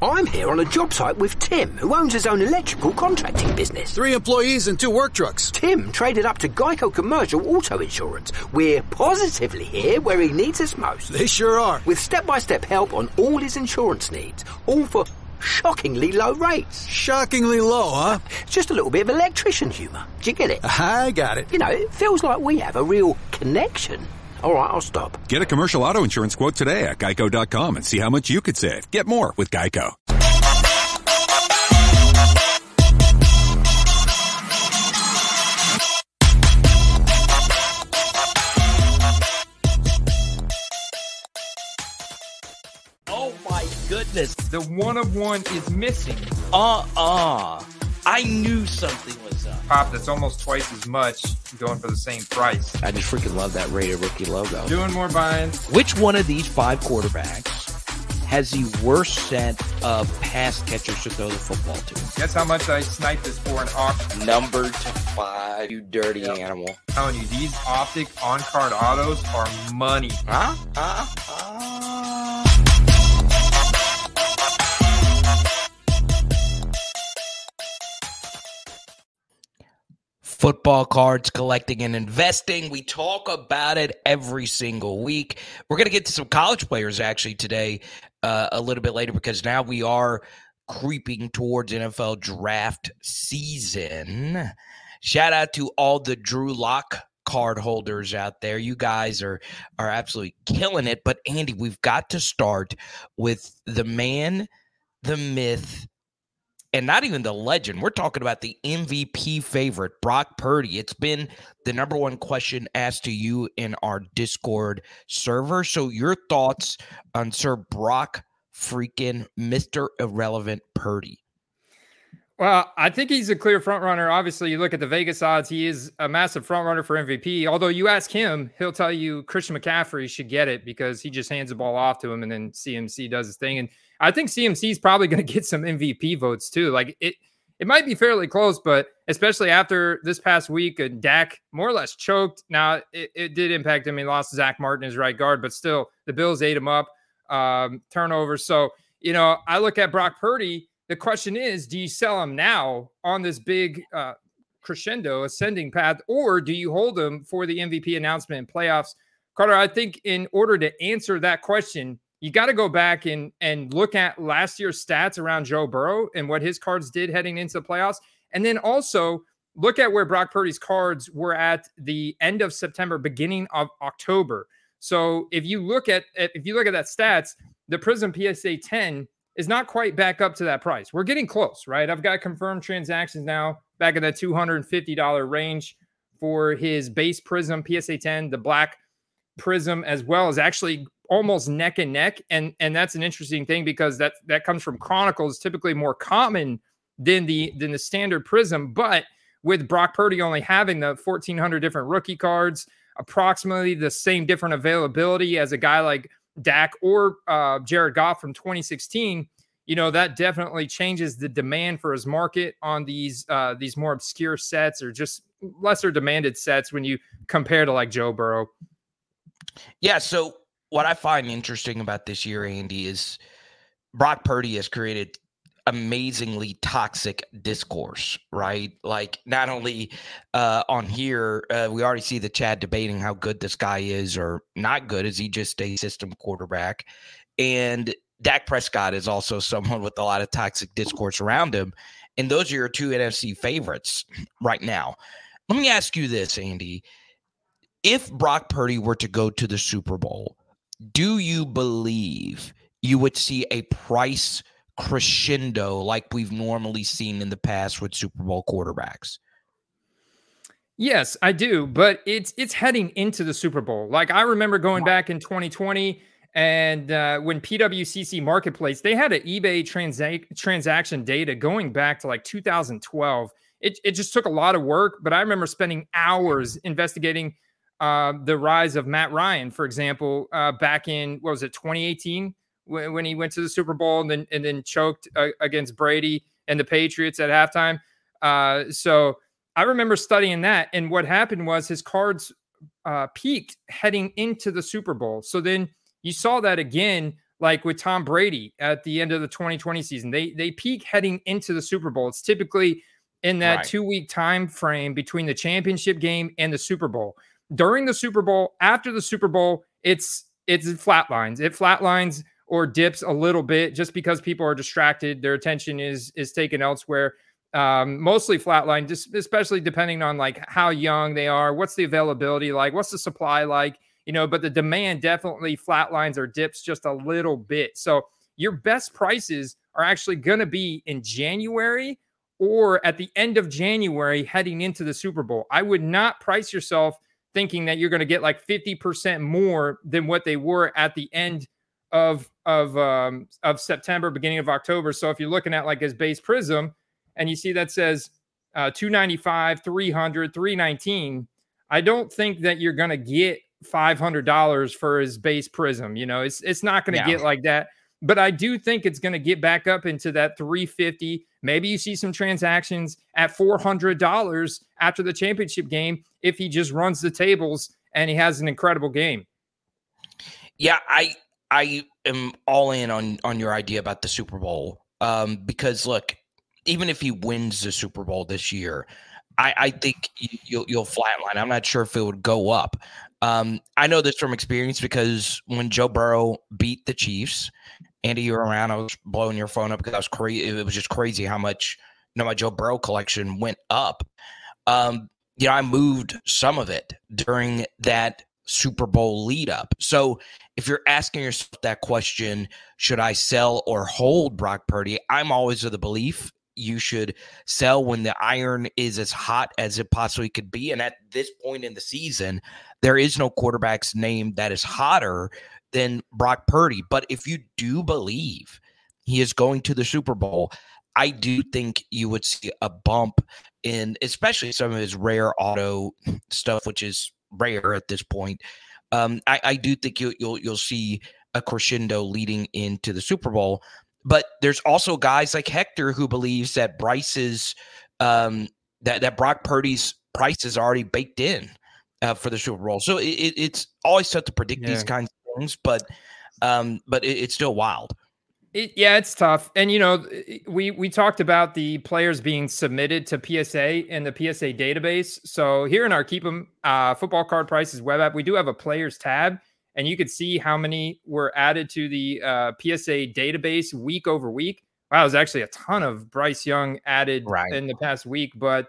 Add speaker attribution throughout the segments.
Speaker 1: I'm here on a job site with Tim, who owns his own electrical contracting business.
Speaker 2: 3 employees and 2 work trucks.
Speaker 1: Tim traded up to Geico Commercial Auto Insurance. We're positively here where he needs us most.
Speaker 2: They sure are.
Speaker 1: With step-by-step help on all his insurance needs, all for shockingly low rates.
Speaker 2: Shockingly low, huh?
Speaker 1: Just a little bit of electrician humour. Do you get it?
Speaker 2: I got it.
Speaker 1: You know, it feels like we have a real connection. All right, I'll stop.
Speaker 3: Get a commercial auto insurance quote today at geico.com and see how much you could save. Get more with Geico.
Speaker 4: Oh my goodness.
Speaker 5: The one of one is missing.
Speaker 4: I knew something was up.
Speaker 5: Pop that's almost twice as much going for the same price.
Speaker 4: I just freaking love that Raider rookie logo.
Speaker 5: Doing more buying.
Speaker 4: Which one of these 5 quarterbacks has the worst set of pass catchers to throw the football to?
Speaker 5: Guess how much I sniped this for an auction?
Speaker 4: Number to 5, you dirty animal.
Speaker 5: I'm telling you, these Optic on-card autos are money.
Speaker 4: Football cards, collecting and investing. We talk about it every single week. We're going to get to some college players actually today a little bit later because now we are creeping towards NFL draft season. Shout out to all the Drew Lock card holders out there. You guys are absolutely killing it. But Andy, we've got to start with the man, the myth, and not even the legend. We're talking about the MVP favorite, Brock Purdy. It's been the number one question asked to you in our Discord server. So your thoughts on Sir Brock freaking Mr. Irrelevant Purdy?
Speaker 5: Well, I think he's a clear front runner. Obviously, you look at the Vegas odds, he is a massive front runner for MVP. Although you ask him, he'll tell you Christian McCaffrey should get it because he just hands the ball off to him and then CMC does his thing. And I think CMC is probably going to get some MVP votes too. Like it might be fairly close, but especially after this past week, Dak more or less choked. Now it did impact him. He lost Zach Martin as right guard, but still the Bills ate him up, turnovers. So, you know, I look at Brock Purdy. The question is, do you sell him now on this big crescendo ascending path, or do you hold him for the MVP announcement and playoffs? Carter, I think in order to answer that question, you got to go back and look at last year's stats around Joe Burrow and what his cards did heading into the playoffs. And then also look at where Brock Purdy's cards were at the end of September, beginning of October. So if you look at that stats, the Prism PSA 10 is not quite back up to that price. We're getting close, right? I've got confirmed transactions now back in that $250 range for his base Prism PSA 10, the black Prism as well is actually almost neck and neck. And that's an interesting thing because that comes from Chronicles, typically more common than the standard Prism. But with Brock Purdy only having the 1,400 different rookie cards, approximately the same different availability as a guy like Dak or Jared Goff from 2016, you know, that definitely changes the demand for his market on these more obscure sets or just lesser demanded sets when you compare to like Joe Burrow.
Speaker 4: Yeah, so what I find interesting about this year, Andy, is Brock Purdy has created amazingly toxic discourse, right? Like not only on here, we already see the chat debating how good this guy is or not good. Is he just a system quarterback? And Dak Prescott is also someone with a lot of toxic discourse around him. And those are your 2 NFC favorites right now. Let me ask you this, Andy. If Brock Purdy were to go to the Super Bowl, do you believe you would see a price crescendo like we've normally seen in the past with Super Bowl quarterbacks?
Speaker 5: Yes, I do, but it's heading into the Super Bowl. Like I remember going back in 2020 and when PWCC Marketplace, they had an eBay transaction data going back to like 2012. It just took a lot of work, but I remember spending hours investigating the rise of Matt Ryan, for example, back in, 2018 when he went to the Super Bowl and then choked against Brady and the Patriots at halftime. So I remember studying that. And what happened was his cards peaked heading into the Super Bowl. So then you saw that again like with Tom Brady at the end of the 2020 season. They peak heading into the Super Bowl. It's typically in that 2-week time frame between the championship game and the Super Bowl. During the Super Bowl, after the Super Bowl, it's flatlines. It flatlines or dips a little bit just because people are distracted. Their attention is taken elsewhere. Mostly flatline, just especially depending on like how young they are, what's the availability like, what's the supply like, but the demand definitely flatlines or dips just a little bit. So your best prices are actually going to be in January or at the end of January heading into the Super Bowl. I would not price yourself thinking that you're going to get like 50% more than what they were at the end of September, beginning of October. So if you're looking at like his base Prism and you see that says 295, 300, 319, I don't think that you're going to get $500 for his base Prism. It's not going to get like that. But I do think it's going to get back up into that 350. Maybe you see some transactions at $400 after the championship game if he just runs the tables and he has an incredible game.
Speaker 4: Yeah, I am all in on your idea about the Super Bowl because, look, even if he wins the Super Bowl this year, I think you'll flatline. I'm not sure if it would go up. I know this from experience because when Joe Burrow beat the Chiefs, Andy, you were around. I was blowing your phone up because I was crazy. It was just crazy how much my Joe Burrow collection went up. I moved some of it during that Super Bowl lead up. So if you're asking yourself that question, should I sell or hold Brock Purdy? I'm always of the belief you should sell when the iron is as hot as it possibly could be. And at this point in the season, there is no quarterback's name that is hotter than Brock Purdy. But if you do believe he is going to the Super Bowl, I do think you would see a bump in especially some of his rare auto stuff, which is rare at this point. I do think you'll see a crescendo leading into the Super Bowl. But there's also guys like Hector who believes that Bryce's that Brock Purdy's price is already baked in for the Super Bowl. So it's always tough to predict these kinds of things, but it's still wild.
Speaker 5: It's tough. And, we talked about the players being submitted to PSA in the PSA database. So here in our Keep 'em Football Card Prices web app, we do have a players tab, and you could see how many were added to the PSA database week over week. Wow, there's actually a ton of Bryce Young added in the past week. But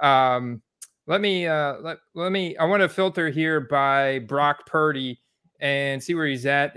Speaker 5: let me, I want to filter here by Brock Purdy and see where he's at.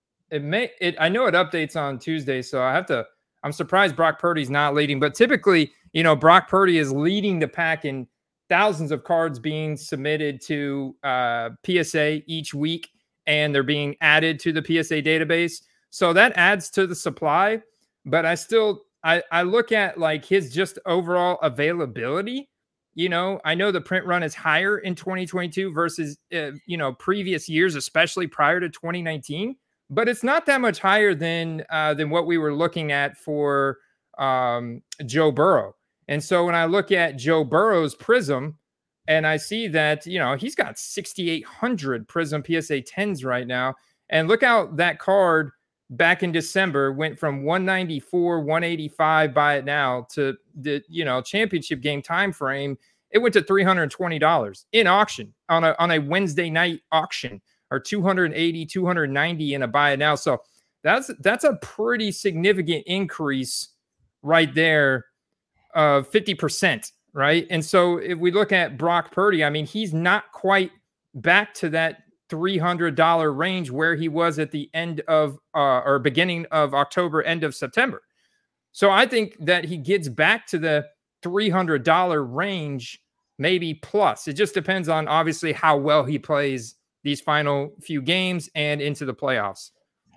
Speaker 5: I know it updates on Tuesday, so I'm surprised Brock Purdy's not leading, but typically, Brock Purdy is leading the pack in thousands of cards being submitted to PSA each week, and they're being added to the PSA database. So that adds to the supply, but I look at like his just overall availability. I know the print run is higher in 2022 versus, previous years, especially prior to 2019. But it's not that much higher than what we were looking at for Joe Burrow. And so when I look at Joe Burrow's Prism, and I see that, he's got 6,800 Prism PSA 10s right now. And look how that card back in December went from 194, 185 buy it now to the, championship game time frame. It went to $320 in auction on a Wednesday night auction. Or 280, 290 in a buy it now. So that's a pretty significant increase right there of 50%, right? And so if we look at Brock Purdy, I mean, he's not quite back to that $300 range where he was at the end of or beginning of October, end of September. So I think that he gets back to the $300 range, maybe plus. It just depends on obviously how well he plays these final few games and into the playoffs.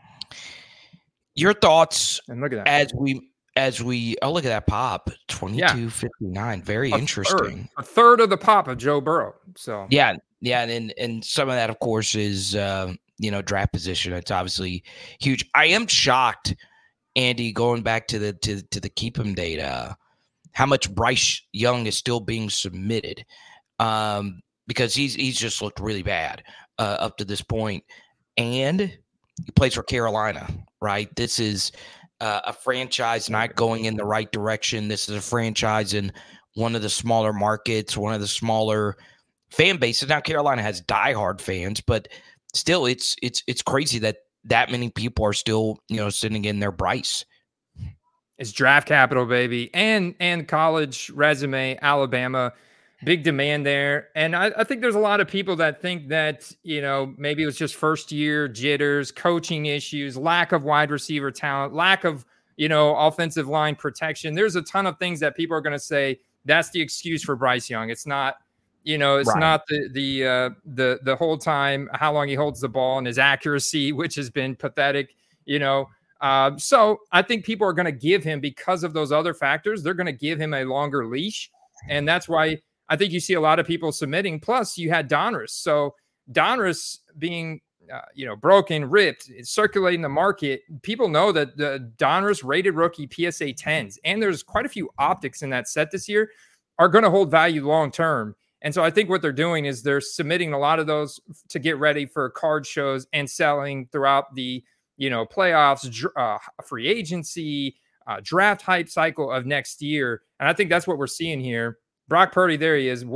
Speaker 4: Your thoughts,
Speaker 5: and look at that
Speaker 4: as we look at that pop 22.59, very interesting.
Speaker 5: A third of the pop of Joe Burrow. So
Speaker 4: and some of that, of course, is draft position. It's obviously huge. I am shocked, Andy, going back to the Keep 'em data, how much Bryce Young is still being submitted, because he's just looked really bad up to this point, and he plays for Carolina. right? This is a franchise not going in the right direction. This is a franchise in one of the smaller markets, one of the smaller fan bases. Now, Carolina has diehard fans, but still, it's crazy that many people are still, sitting in their Bryce.
Speaker 5: It's draft capital, baby, and college resume, Alabama, big demand there. And I think there's a lot of people that think that, maybe it was just first year jitters, coaching issues, lack of wide receiver talent, lack of, offensive line protection. There's a ton of things that people are going to say that's the excuse for Bryce Young. It's not, it's right. Not the whole time, how long he holds the ball and his accuracy, which has been pathetic, So I think people are going to give him, because of those other factors, they're going to give him a longer leash. And that's why I think you see a lot of people submitting. Plus you had Donruss. So Donruss being, broken, ripped, circulating the market. People know that the Donruss rated rookie PSA 10s, and there's quite a few optics in that set this year, are going to hold value long-term. And so I think what they're doing is they're submitting a lot of those to get ready for card shows and selling throughout the, playoffs, free agency, draft hype cycle of next year. And I think that's what we're seeing here. Brock Purdy, there he is,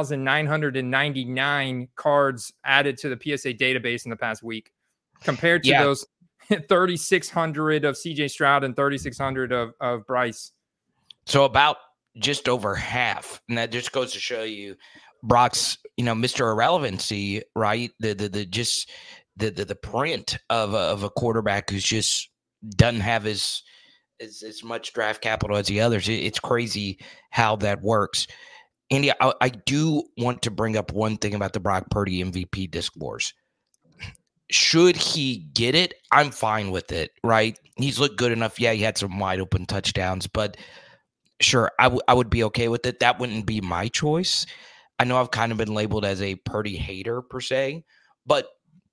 Speaker 5: 1,999 cards added to the PSA database in the past week, compared to those 3,600 of CJ Stroud and 3,600 of Bryce. So
Speaker 4: about just over half. And that just goes to show you Brock's, Mr. Irrelevancy, right? The print of a quarterback who's just doesn't have as much draft capital as the others. It's crazy how that works. Andy, I do want to bring up one thing about the Brock Purdy MVP discourse. Should he get it? I'm fine with it, right? He's looked good enough. Yeah, he had some wide open touchdowns, but sure, I would be okay with it. That wouldn't be my choice. I know I've kind of been labeled as a Purdy hater per se, but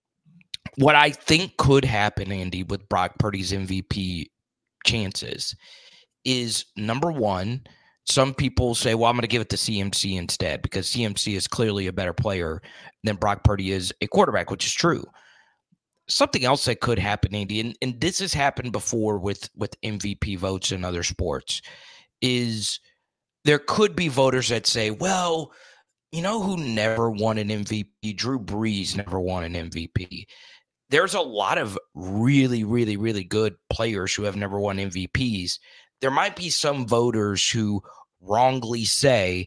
Speaker 4: what I think could happen, Andy, with Brock Purdy's MVP chances is, number one, some people say, well, I'm going to give it to CMC instead, because CMC is clearly a better player than Brock Purdy is a quarterback, which is true. Something else that could happen, Andy, and this has happened before with MVP votes in other sports, is there could be voters that say, well, who never won an MVP? Drew Brees never won an MVP. There's a lot of really, really, really good players who have never won MVPs. There might be some voters who wrongly say,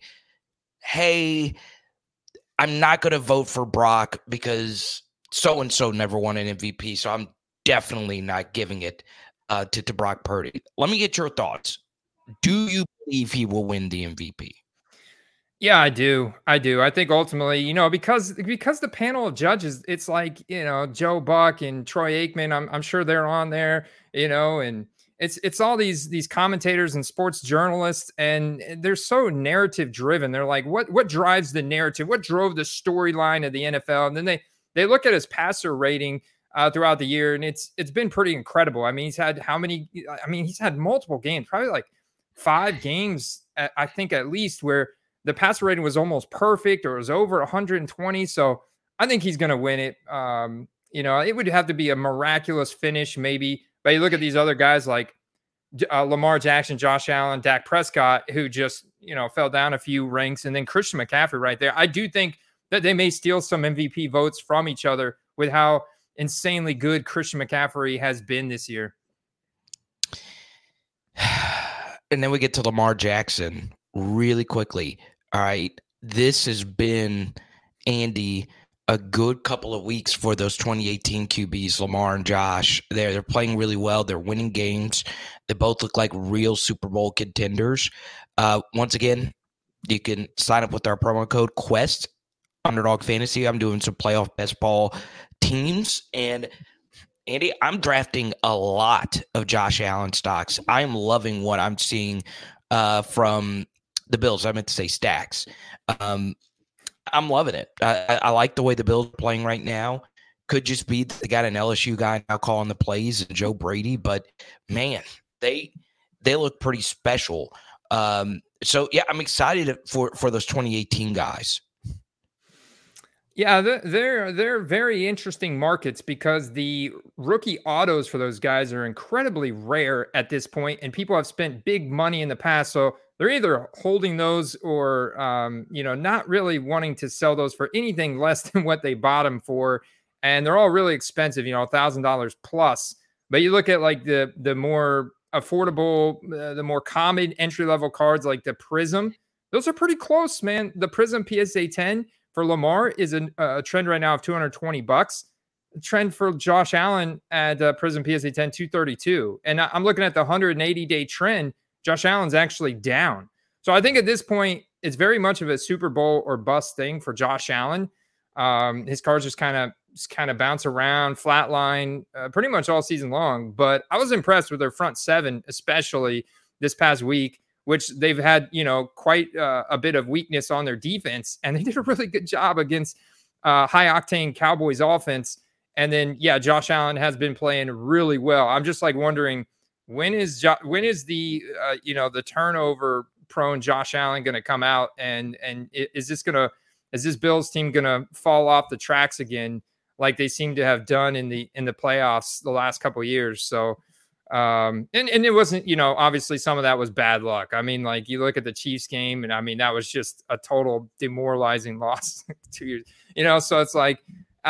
Speaker 4: hey, I'm not going to vote for Brock because so-and-so never won an MVP, so I'm definitely not giving it to Brock Purdy. Let me get your thoughts. Do you believe he will win the MVP?
Speaker 5: Yeah, I do. I think ultimately, because the panel of judges, it's like, Joe Buck and Troy Aikman, I'm sure they're on there, and it's all these commentators and sports journalists, and they're so narrative driven. They're like, what drives the narrative? What drove the storyline of the NFL? And then they look at his passer rating throughout the year, and it's been pretty incredible. I mean, he's had he's had multiple games, probably like 5 games, I think at least, where the passer rating was almost perfect, or it was over 120. So I think he's going to win it. It would have to be a miraculous finish, maybe. But you look at these other guys like Lamar Jackson, Josh Allen, Dak Prescott, who just, fell down a few ranks. And then Christian McCaffrey right there. I do think that they may steal some MVP votes from each other with how insanely good Christian McCaffrey has been this year.
Speaker 4: And then we get to Lamar Jackson really quickly. All right, this has been, Andy, a good couple of weeks for those 2018 QBs, Lamar and Josh. They're playing really well. They're winning games. They both look like real Super Bowl contenders. Once again, you can sign up with our promo code QUEST, Underdog Fantasy. I'm doing some playoff best ball teams. And, Andy, I'm drafting a lot of Josh Allen stocks. I'm loving what I'm seeing from the Bills. I meant to say stacks. I'm loving it. I like the way the Bills are playing right now. Could just be they got an LSU guy now calling the plays, and Joe Brady, but man, they look pretty special. So yeah, I'm excited for those 2018 guys.
Speaker 5: Yeah, they're very interesting markets because the rookie autos for those guys are incredibly rare at this point, and people have spent big money in the past, so they're either holding those or not really wanting to sell those for anything less than what they bought them for, and they're all really expensive, $1,000 plus. But you look at like the more affordable, the more common entry level cards like the Prism, those are pretty close, man. The Prism PSA 10 for Lamar is a trend right now of $220. The trend for Josh Allen at Prism PSA 10, $232. And I'm looking at the 180-day trend. Josh Allen's actually down. So I think at this point, it's very much of a Super Bowl or bust thing for Josh Allen. His cards just kind of bounce around, flatline pretty much all season long. But I was impressed with their front seven, especially this past week, which they've had, quite a bit of weakness on their defense. And they did a really good job against high-octane Cowboys offense. And then, Josh Allen has been playing really well. I'm just like wondering, when is the turnover-prone Josh Allen going to come out? And is this Bills team going to fall off the tracks again like they seem to have done in the playoffs the last couple of years? So, and it wasn't, obviously some of that was bad luck. I mean, like you look at the Chiefs game and I mean, that was just a total demoralizing loss 2 years, so it's like,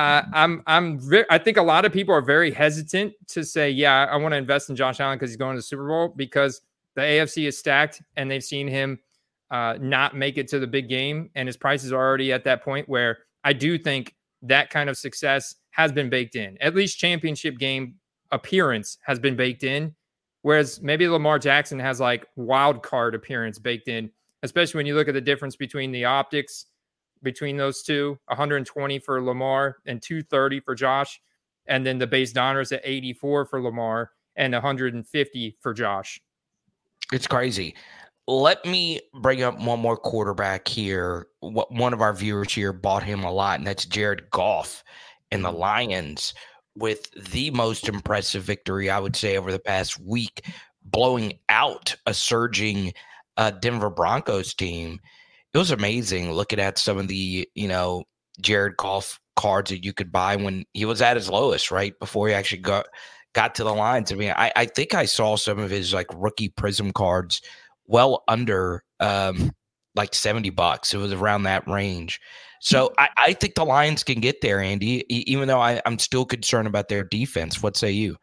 Speaker 5: I think a lot of people are very hesitant to say, I want to invest in Josh Allen because he's going to the Super Bowl, because the AFC is stacked and they've seen him not make it to the big game. And his prices are already at that point where I do think that kind of success has been baked in. At least championship game appearance has been baked in, whereas maybe Lamar Jackson has like wild card appearance baked in, especially when you look at the difference between the optics between those two, 120 for Lamar and 230 for Josh, and then the base Donruss at 84 for Lamar and 150 for Josh.
Speaker 4: It's crazy. Let me bring up one more quarterback here. One of our viewers here bought him a lot, and that's Jared Goff and the Lions, with the most impressive victory, I would say, over the past week, blowing out a surging Denver Broncos team. It was amazing looking at some of the, Jared Goff cards that you could buy when he was at his lowest, right? Before he actually got to the lines. I mean, I think I saw some of his like rookie Prism cards well under like $70. It was around that range. So I think the Lions can get there, Andy, even though I'm still concerned about their defense. What say you?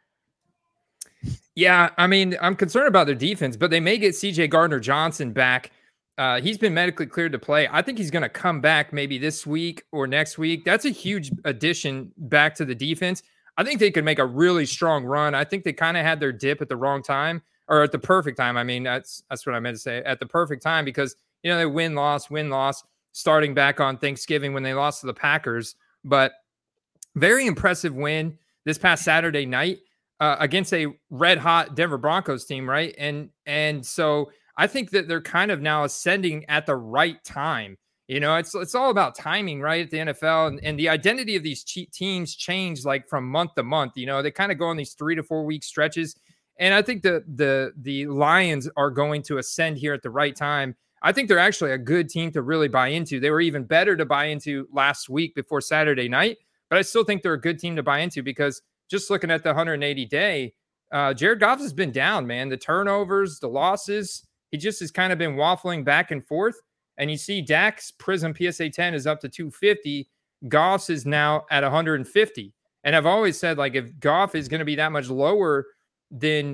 Speaker 5: Yeah, I mean, I'm concerned about their defense, but they may get CJ Gardner-Johnson back. He's been medically cleared to play. I think he's going to come back maybe this week or next week. That's a huge addition back to the defense. I think they could make a really strong run. I think they kind of had their dip at the wrong time, or at the perfect time. I mean, that's what I meant to say, at the perfect time, because, they win-loss, starting back on Thanksgiving when they lost to the Packers. But very impressive win this past Saturday night against a red-hot Denver Broncos team, right? And so I think that they're kind of now ascending at the right time. It's all about timing, right, at the NFL. And the identity of these teams change like from month to month. They kind of go on these 3 to 4 week stretches. And I think the Lions are going to ascend here at the right time. I think they're actually a good team to really buy into. They were even better to buy into last week before Saturday night. But I still think they're a good team to buy into, because just looking at the 180-day, Jared Goff has been down, man. The turnovers, the losses, he just has kind of been waffling back and forth. And you see Dak's Prism PSA 10 is up to 250. Goff's is now at 150. And I've always said, like, if Goff is going to be that much lower than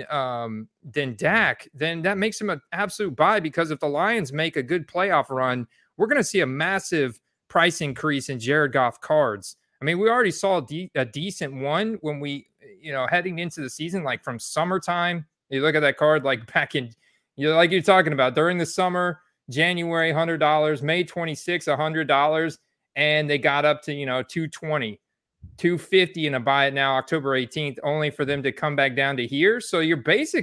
Speaker 5: Dak, then that makes him an absolute buy, because if the Lions make a good playoff run, we're going to see a massive price increase in Jared Goff cards. I mean, we already saw a decent one when we, heading into the season, like from summertime. You look at that card, like back in, like you're talking about, during the summer, January, $100, May 26, $100, and they got up to, $220. $250 and a buy it now October 18th, only for them to come back down to here. So you're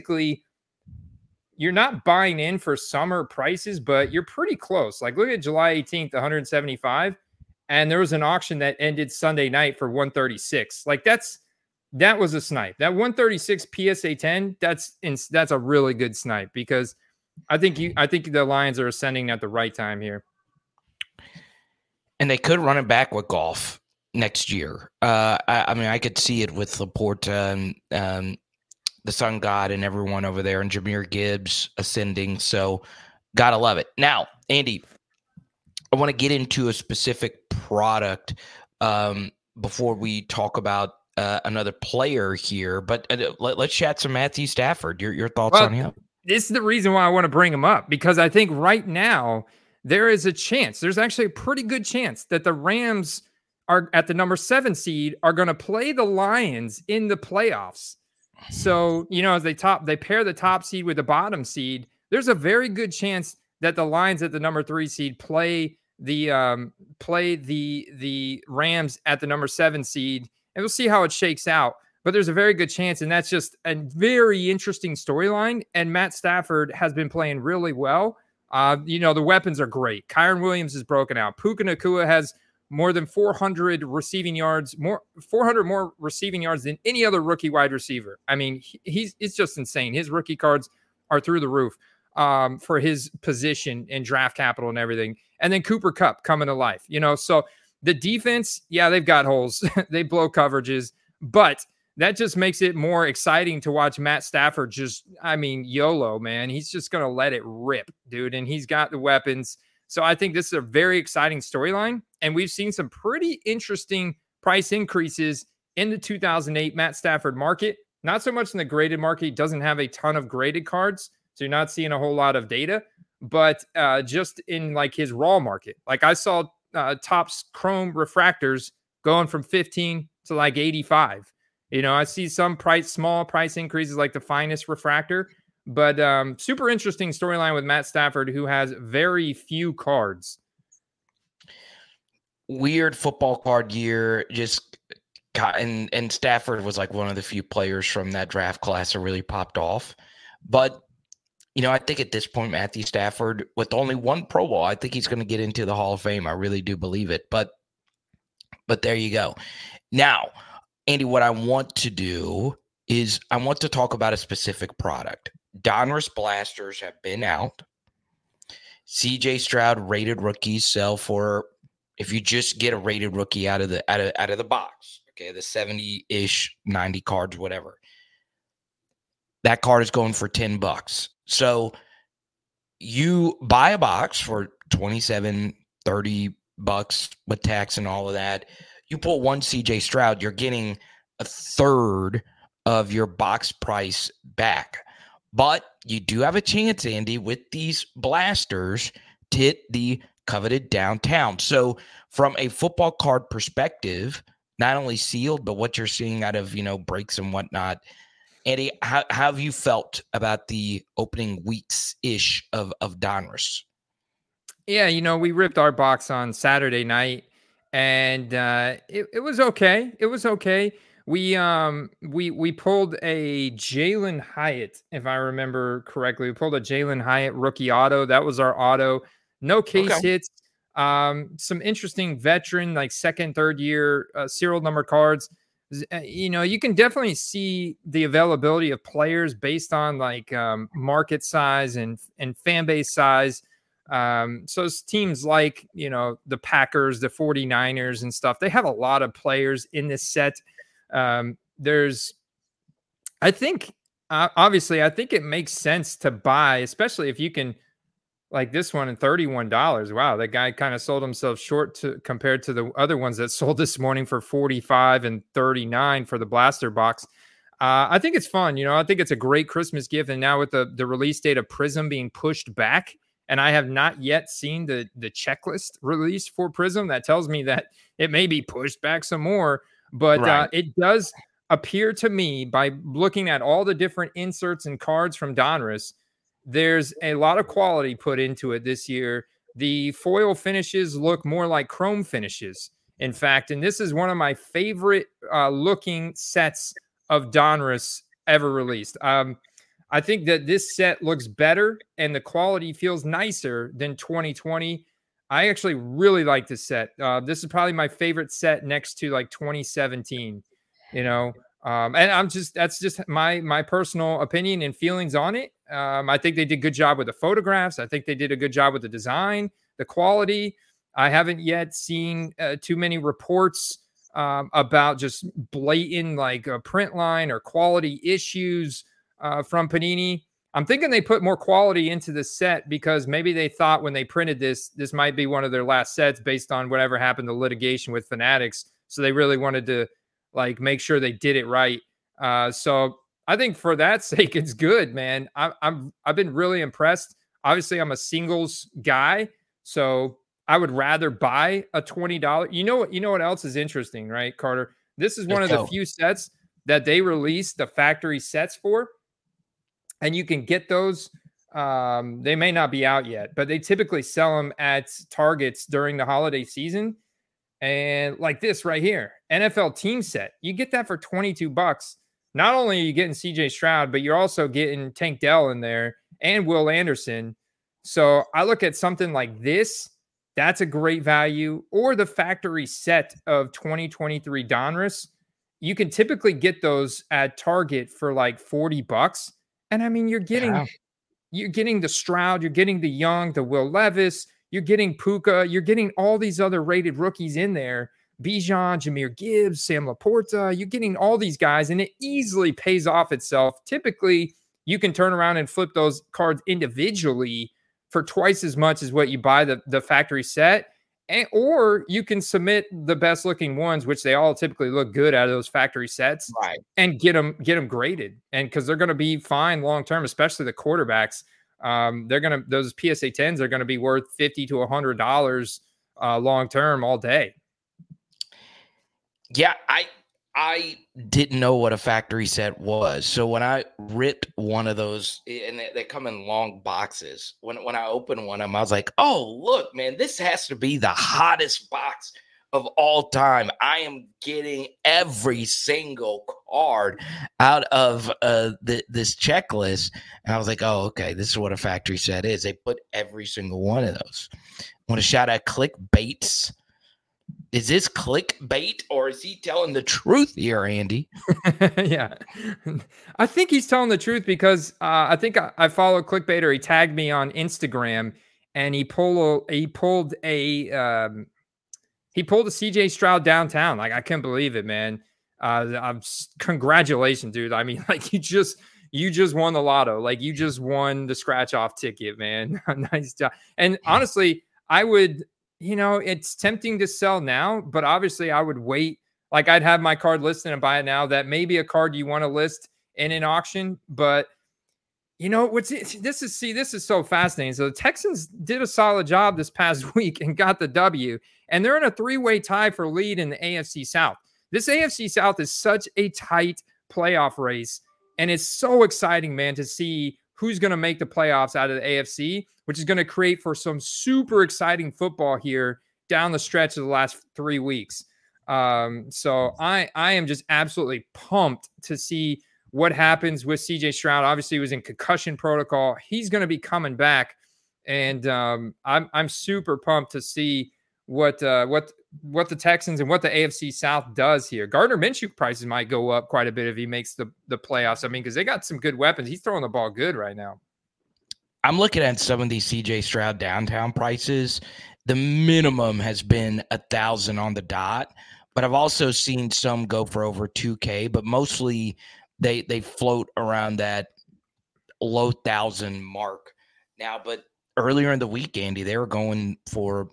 Speaker 5: not buying in for summer prices, but you're pretty close. Like, look at July 18th, 175, and there was an auction that ended Sunday night for 136. Like, that was a snipe. That 136 PSA 10, that's a really good snipe, because I think the Lions are ascending at the right time here.
Speaker 4: And they could run it back with Goff next year. I mean, I could see it with Laporta and the Sun God and everyone over there, and Jahmyr Gibbs ascending. So, gotta love it. Now, Andy, I want to get into a specific product before we talk about another player here. But let's chat some Matthew Stafford. Your thoughts on him?
Speaker 5: This is the reason why I want to bring him up, because I think right now there is a chance. There's actually a pretty good chance that the Rams are at the number 7 seed are going to play the Lions in the playoffs. So, as they pair the top seed with the bottom seed, there's a very good chance that the Lions at the number 3 seed play the Rams at the number 7 seed, and we'll see how it shakes out. But there's a very good chance, and that's just a very interesting storyline. And Matt Stafford has been playing really well. The weapons are great. Kyren Williams is broken out. Puka Nacua has more than 400 receiving yards, 400 more receiving yards than any other rookie wide receiver. I mean, it's just insane. His rookie cards are through the roof for his position in draft capital and everything. And then Cooper Kupp coming to life, So the defense, yeah, they've got holes. They blow coverages, but that just makes it more exciting to watch Matt Stafford YOLO, man. He's just going to let it rip, dude. And he's got the weapons. So I think this is a very exciting storyline. And we've seen some pretty interesting price increases in the 2008 Matt Stafford market. Not so much in the graded market. He doesn't have a ton of graded cards, so you're not seeing a whole lot of data. But just in like his raw market. Like I saw Topps Chrome refractors going from 15 to like 85. I see some small price increases like the finest refractor, but super interesting storyline with Matt Stafford, who has very few cards.
Speaker 4: Weird football card year. And Stafford was like one of the few players from that draft class that really popped off. But, I think at this point, Matthew Stafford, with only one Pro Bowl, I think he's going to get into the Hall of Fame. I really do believe it. But there you go. Now, Andy, what I want to do is I want to talk about a specific product. Donruss blasters have been out. CJ Stroud rated rookies sell for, if you just get a rated rookie out of the box, okay, the 70-ish, 90 cards, whatever. That card is going for $10. So you buy a box for $27, $30 with tax and all of that. You pull one CJ Stroud, you're getting a third of your box price back. But you do have a chance, Andy, with these blasters to hit the coveted downtown. So from a football card perspective, not only sealed, but what you're seeing out of, breaks and whatnot. Andy, how have you felt about the opening weeks-ish of Donruss?
Speaker 5: Yeah, we ripped our box on Saturday night. And it was okay. It was okay. We pulled a Jalen Hyatt, if I remember correctly. We pulled a Jalen Hyatt rookie auto. That was our auto. No case hits. Some interesting veteran, like second, third year serial number cards. You can definitely see the availability of players based on like market size and fan base size. So teams like, the Packers, the 49ers and stuff, they have a lot of players in this set. I think it makes sense to buy, especially if you can, like this one at $31. Wow. That guy kind of sold himself short compared to the other ones that sold this morning for $45 and $39 for the blaster box. I think it's fun. I think it's a great Christmas gift. And now with the release date of Prism being pushed back, and I have not yet seen the checklist released for Prism, that tells me that it may be pushed back some more. But right. It does appear to me, by looking at all the different inserts and cards from Donruss, there's a lot of quality put into it this year. The foil finishes look more like chrome finishes, in fact. And this is one of my favorite looking sets of Donruss ever released. I think that this set looks better and the quality feels nicer than 2020. I actually really like this set. This is probably my favorite set next to like 2017, and that's just my personal opinion and feelings on it. I think they did a good job with the photographs. I think they did a good job with the design, the quality. I haven't yet seen too many reports about just blatant like print line or quality issues from Panini. I'm thinking they put more quality into the set because maybe they thought when they printed this might be one of their last sets based on whatever happened to litigation with Fanatics. So they really wanted to like make sure they did it right. So I think for that sake, it's good, man. I've been really impressed. Obviously, I'm a singles guy, so I would rather buy a $20. You know what else is interesting, right, Carter? This is one of the few sets that they release the factory sets for. And you can get those. They may not be out yet, but they typically sell them at Targets during the holiday season. And like this right here, NFL team set, you get that for $22. Not only are you getting CJ Stroud, but you're also getting Tank Dell in there and Will Anderson. So I look at something like this. That's a great value. Or the factory set of 2023 Donruss. You can typically get those at Target for like $40. And I mean, you're getting the Stroud, you're getting the Young, the Will Levis, you're getting Puka, you're getting all these other rated rookies in there. Bijan, Jahmyr Gibbs, Sam Laporta, you're getting all these guys, and it easily pays off itself. Typically, you can turn around and flip those cards individually for twice as much as what you buy the factory set. Or you can submit the best looking ones, which they all typically look good out of those factory sets,
Speaker 4: right? And
Speaker 5: get them graded, and because they're going to be fine long term, especially the quarterbacks. Those PSA 10s are going to be worth $50 to $100 long term all day.
Speaker 4: Yeah, I didn't know what a factory set was. So when I ripped one of those, and they come in long boxes, when I opened one of them, I was like, oh, look, man, this has to be the hottest box of all time. I am getting every single card out of this checklist. And I was like, oh, okay, this is what a factory set is. They put every single one of those. I want to shout out ClickBaits. Is this clickbait or is he telling the truth here, Andy?
Speaker 5: Yeah, I think he's telling the truth because I think I follow ClickBait, or he tagged me on Instagram, and he pulled a CJ Stroud downtown. Like, I couldn't believe it, man. Congratulations, dude. I mean, like, you just won the lotto. Like, you just won the scratch off ticket, man. Nice job. And honestly, I would. It's tempting to sell now, but obviously I would wait. Like, I'd have my card listed and buy it now. That may be a card you want to list in an auction, but this is so fascinating. So the Texans did a solid job this past week and got the W, and they're in a 3-way tie for lead in the AFC South. This AFC South is such a tight playoff race, and it's so exciting, man, to see who's going to make the playoffs out of the AFC, which is going to create for some super exciting football here down the stretch of the last 3 weeks. So I am just absolutely pumped to see what happens with CJ Stroud. Obviously, he was in concussion protocol. He's going to be coming back, and I'm super pumped to see what the Texans and what the AFC South does here. Gardner Minshew prices might go up quite a bit if he makes the playoffs. I mean, because they got some good weapons. He's throwing the ball good right now.
Speaker 4: I'm looking at some of these CJ Stroud downtown prices. The minimum has been $1,000 on the dot, but I've also seen some go for over $2,000, but mostly they float around that low 1,000 mark now. But earlier in the week, Andy, they were going for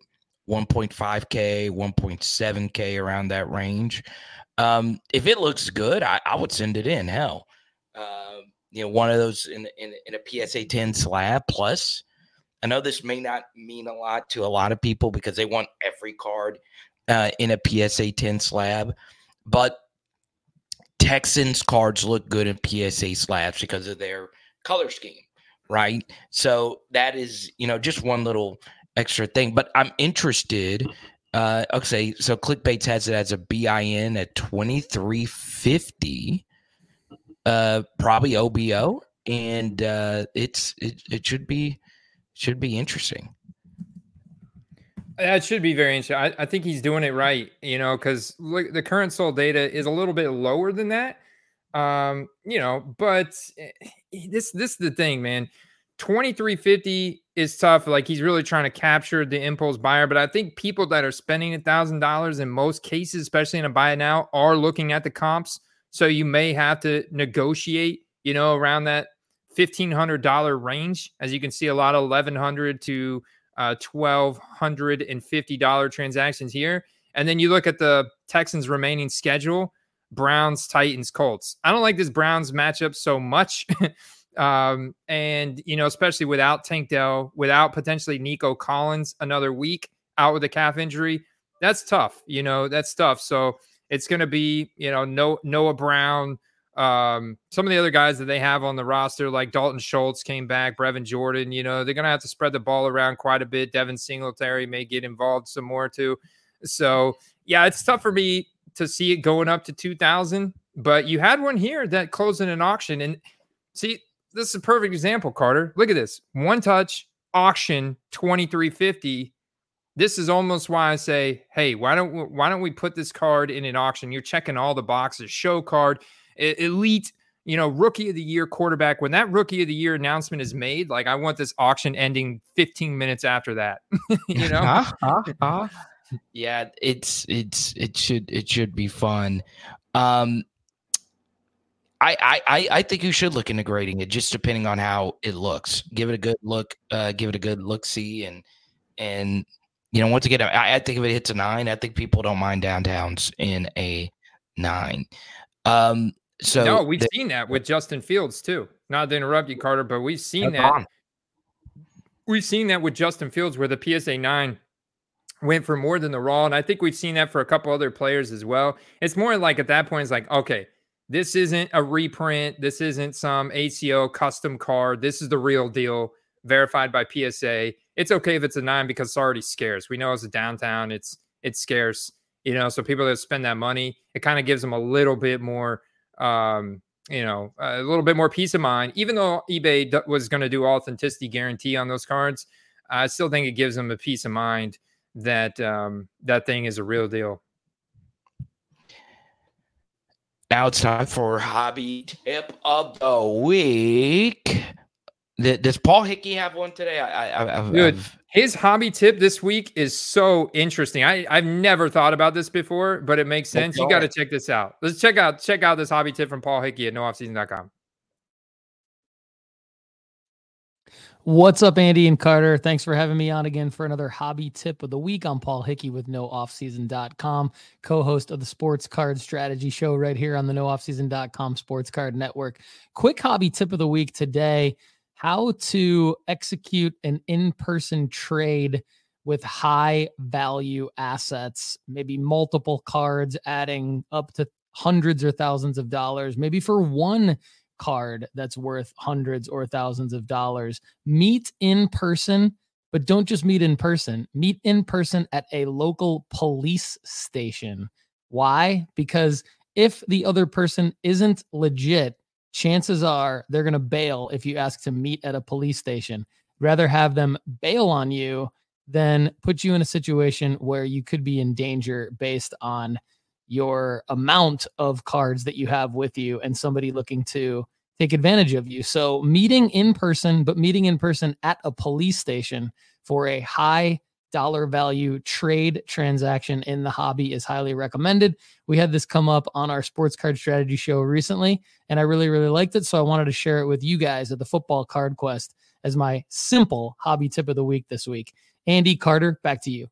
Speaker 4: $1.5K, $1.7K, around that range. If it looks good, I would send it in. Hell, one of those in a PSA 10 slab plus. I know this may not mean a lot to a lot of people because they want every card in a PSA 10 slab, but Texans cards look good in PSA slabs because of their color scheme, right? So that is, just one little extra thing. But I'm interested. Okay, so ClickBaits has it as a BIN at $23.50, probably OBO, and it should be interesting.
Speaker 5: That should be very interesting. I think he's doing it right, because the current sold data is a little bit lower than that. But this is the thing, man. $2,350 is tough. Like, he's really trying to capture the impulse buyer, but I think people that are spending $1,000 in most cases, especially in a buy it now, are looking at the comps. So you may have to negotiate, around that $1,500 range. As you can see, a lot of $1,100 to $1,250 transactions here. And then you look at the Texans' remaining schedule: Browns, Titans, Colts. I don't like this Browns matchup so much. And, especially without Tank Dell, without potentially Nico Collins another week out with a calf injury, that's tough. That's tough. So it's going to be, Noah Brown, some of the other guys that they have on the roster, like Dalton Schultz came back, Brevin Jordan, they're going to have to spread the ball around quite a bit. Devin Singletary may get involved some more too. So yeah, it's tough for me to see it going up to 2,000, but you had one here that closed in an auction. And see, this is a perfect example, Carter. Look at this. One touch auction, $2,350. This is almost why I say, hey, why don't we put this card in an auction? You're checking all the boxes. Show card, elite, rookie of the year quarterback. When that rookie of the year announcement is made, like, I want this auction ending 15 minutes after that.
Speaker 4: Yeah, it should be fun. I think you should look into grading it, just depending on how it looks. Give it a good look, see, and once again, I think if it hits a 9, I think people don't mind downtowns in a 9. So
Speaker 5: no, we've seen that with Justin Fields too. Not to interrupt you, Carter, but we've seen that.
Speaker 4: On.
Speaker 5: We've seen that with Justin Fields, where the PSA 9 went for more than the raw, and I think we've seen that for a couple other players as well. It's more like, at that point, it's like, okay, this isn't a reprint. This isn't some ACO custom card. This is the real deal, verified by PSA. It's okay if it's a 9 because it's already scarce. We know as a downtown, it's scarce. So people that spend that money, it kind of gives them a little bit more, a little bit more peace of mind. Even though eBay was going to do authenticity guarantee on those cards, I still think it gives them a peace of mind that that thing is a real deal.
Speaker 4: Now it's time for hobby tip of the week. Does Paul Hickey have one today?
Speaker 5: His hobby tip this week is so interesting. I've never thought about this before, but it makes sense. You got to check this out. Let's check out this hobby tip from Paul Hickey at nooffseason.com.
Speaker 6: What's up, Andy and Carter? Thanks for having me on again for another hobby tip of the week. I'm Paul Hickey with nooffseason.com, co-host of the Sports Card Strategy Show right here on the nooffseason.com Sports Card Network. Quick hobby tip of the week today: how to execute an in-person trade with high value assets, maybe multiple cards adding up to hundreds or thousands of dollars, maybe for one card that's worth hundreds or thousands of dollars. Meet in person, but don't just meet in person. Meet in person at a local police station. Why? Because if the other person isn't legit, chances are they're going to bail if you ask to meet at a police station. Rather have them bail on you than put you in a situation where you could be in danger based on your amount of cards that you have with you and somebody looking to take advantage of you. So meeting in person, but meeting in person at a police station for a high dollar value trade transaction in the hobby is highly recommended. We had this come up on our Sports Card Strategy Show recently, and I really, really liked it. So I wanted to share it with you guys at the Football Card Quest as my simple hobby tip of the week this week. Andy, Carter, back to you.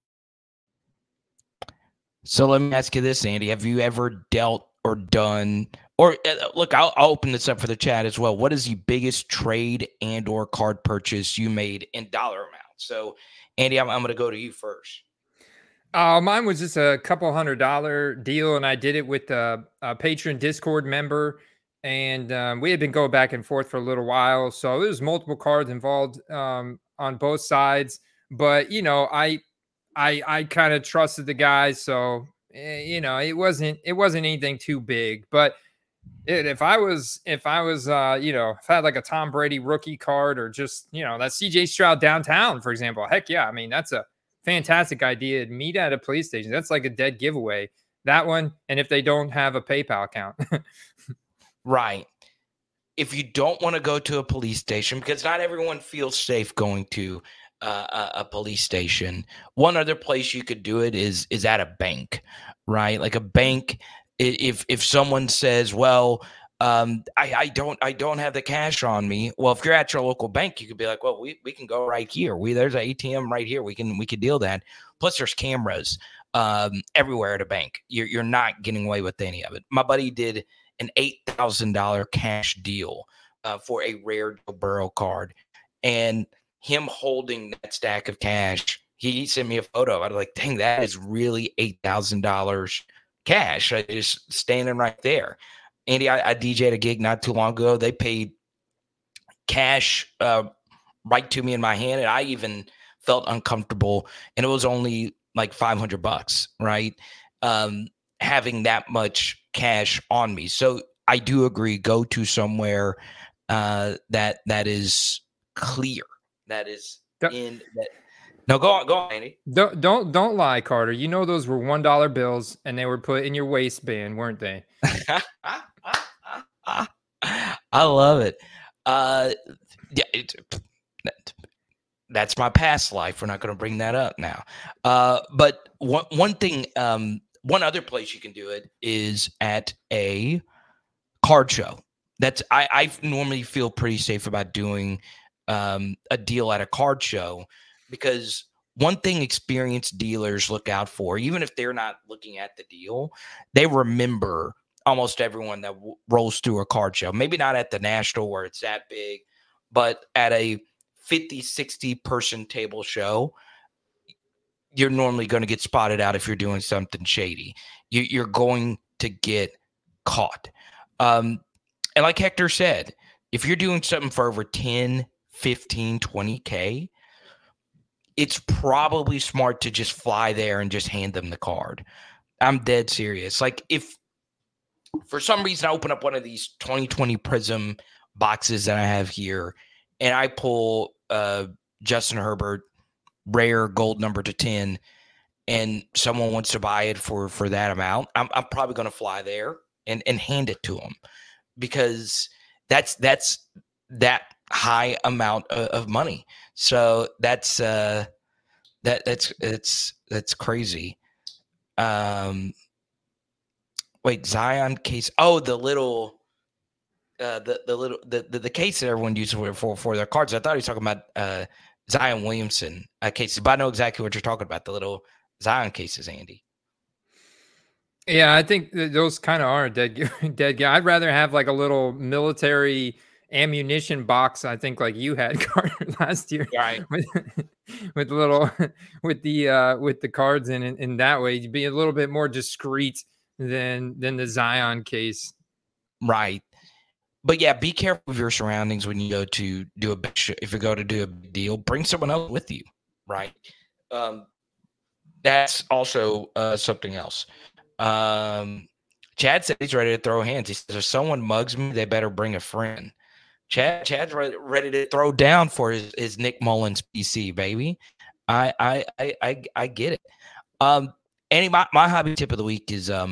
Speaker 4: So let me ask you this, Andy. Have you ever dealt or done, or look, I'll open this up for the chat as well. What is the biggest trade and or card purchase you made in dollar amount? So, Andy, I'm going to go to you first.
Speaker 5: Mine was just a couple $100 deal, and I did it with a patron Discord member, and we had been going back and forth for a little while. So there's multiple cards involved on both sides, but I kind of trusted the guys, so it wasn't anything too big. But if I had like a Tom Brady rookie card, or just that CJ Stroud downtown, for example, heck yeah, I mean that's a fantastic idea. Meet at a police station, that's like a dead giveaway. That one, and if they don't have a PayPal account,
Speaker 4: right? if you don't want to go to a police station, because not everyone feels safe going to a police station, one other place you could do it is at a bank, right? Like a bank, if someone says, well, I don't have the cash on me. Well, if you're at your local bank, you could be like, well, we can go right here. There's an ATM right here. We can deal that. Plus there's cameras everywhere at a bank. You're not getting away with any of it. My buddy did an $8,000 cash deal for a rare Joe Burrow card, and him holding that stack of cash, he sent me a photo. I was like, dang, that is really $8,000 cash. Just standing right there. Andy, I DJ'd a gig not too long ago. They paid cash right to me in my hand, and I even felt uncomfortable. And it was only like $500, right? Having that much cash on me. So I do agree. Go to somewhere that is clear. That is in that. No, go on, Andy.
Speaker 5: Don't lie, Carter. You know those were $1 bills, and they were put in your waistband, weren't they?
Speaker 4: I love it. Yeah, that's my past life. We're not going to bring that up now. But one thing, one other place you can do it is at a card show. That's I normally feel pretty safe about doing a deal at a card show, because one thing experienced dealers look out for, even if they're not looking at the deal, they remember almost everyone that rolls through a card show. Maybe not at the National where it's that big, but at a 50, 60 person table show, you're normally going to get spotted out if you're doing something shady. You're going to get caught. And like Hector said, if you're doing something for over 10, 15, 20K, it's probably smart to just fly there and just hand them the card. I'm dead serious. Like, if for some reason I open up one of these 2020 Prism boxes that I have here, and I pull Justin Herbert rare gold number to 10, and someone wants to buy it for that amount, I'm probably going to fly there and hand it to them, because that's that high amount of money. So that's crazy. Wait, Zion case. Oh, the little the case that everyone uses for their cards. I thought he was talking about Zion Williamson cases, but I know exactly what you're talking about. The little Zion cases, Andy.
Speaker 5: Yeah, I think those kind of are dead guy. I'd rather have like a little military ammunition box. I think like you had, Carter, last year,
Speaker 4: right?
Speaker 5: with the cards in that way, you'd be a little bit more discreet than the Zion case,
Speaker 4: right? But yeah, be careful of your surroundings when you go to do a big if you go to do a big deal. Bring someone else with you, right? That's also something else. Chad said he's ready to throw hands. He says, if someone mugs me, they better bring a friend. Chad's ready to throw down for his Nick Mullins PC, baby. I get it. Andy, my hobby tip of the week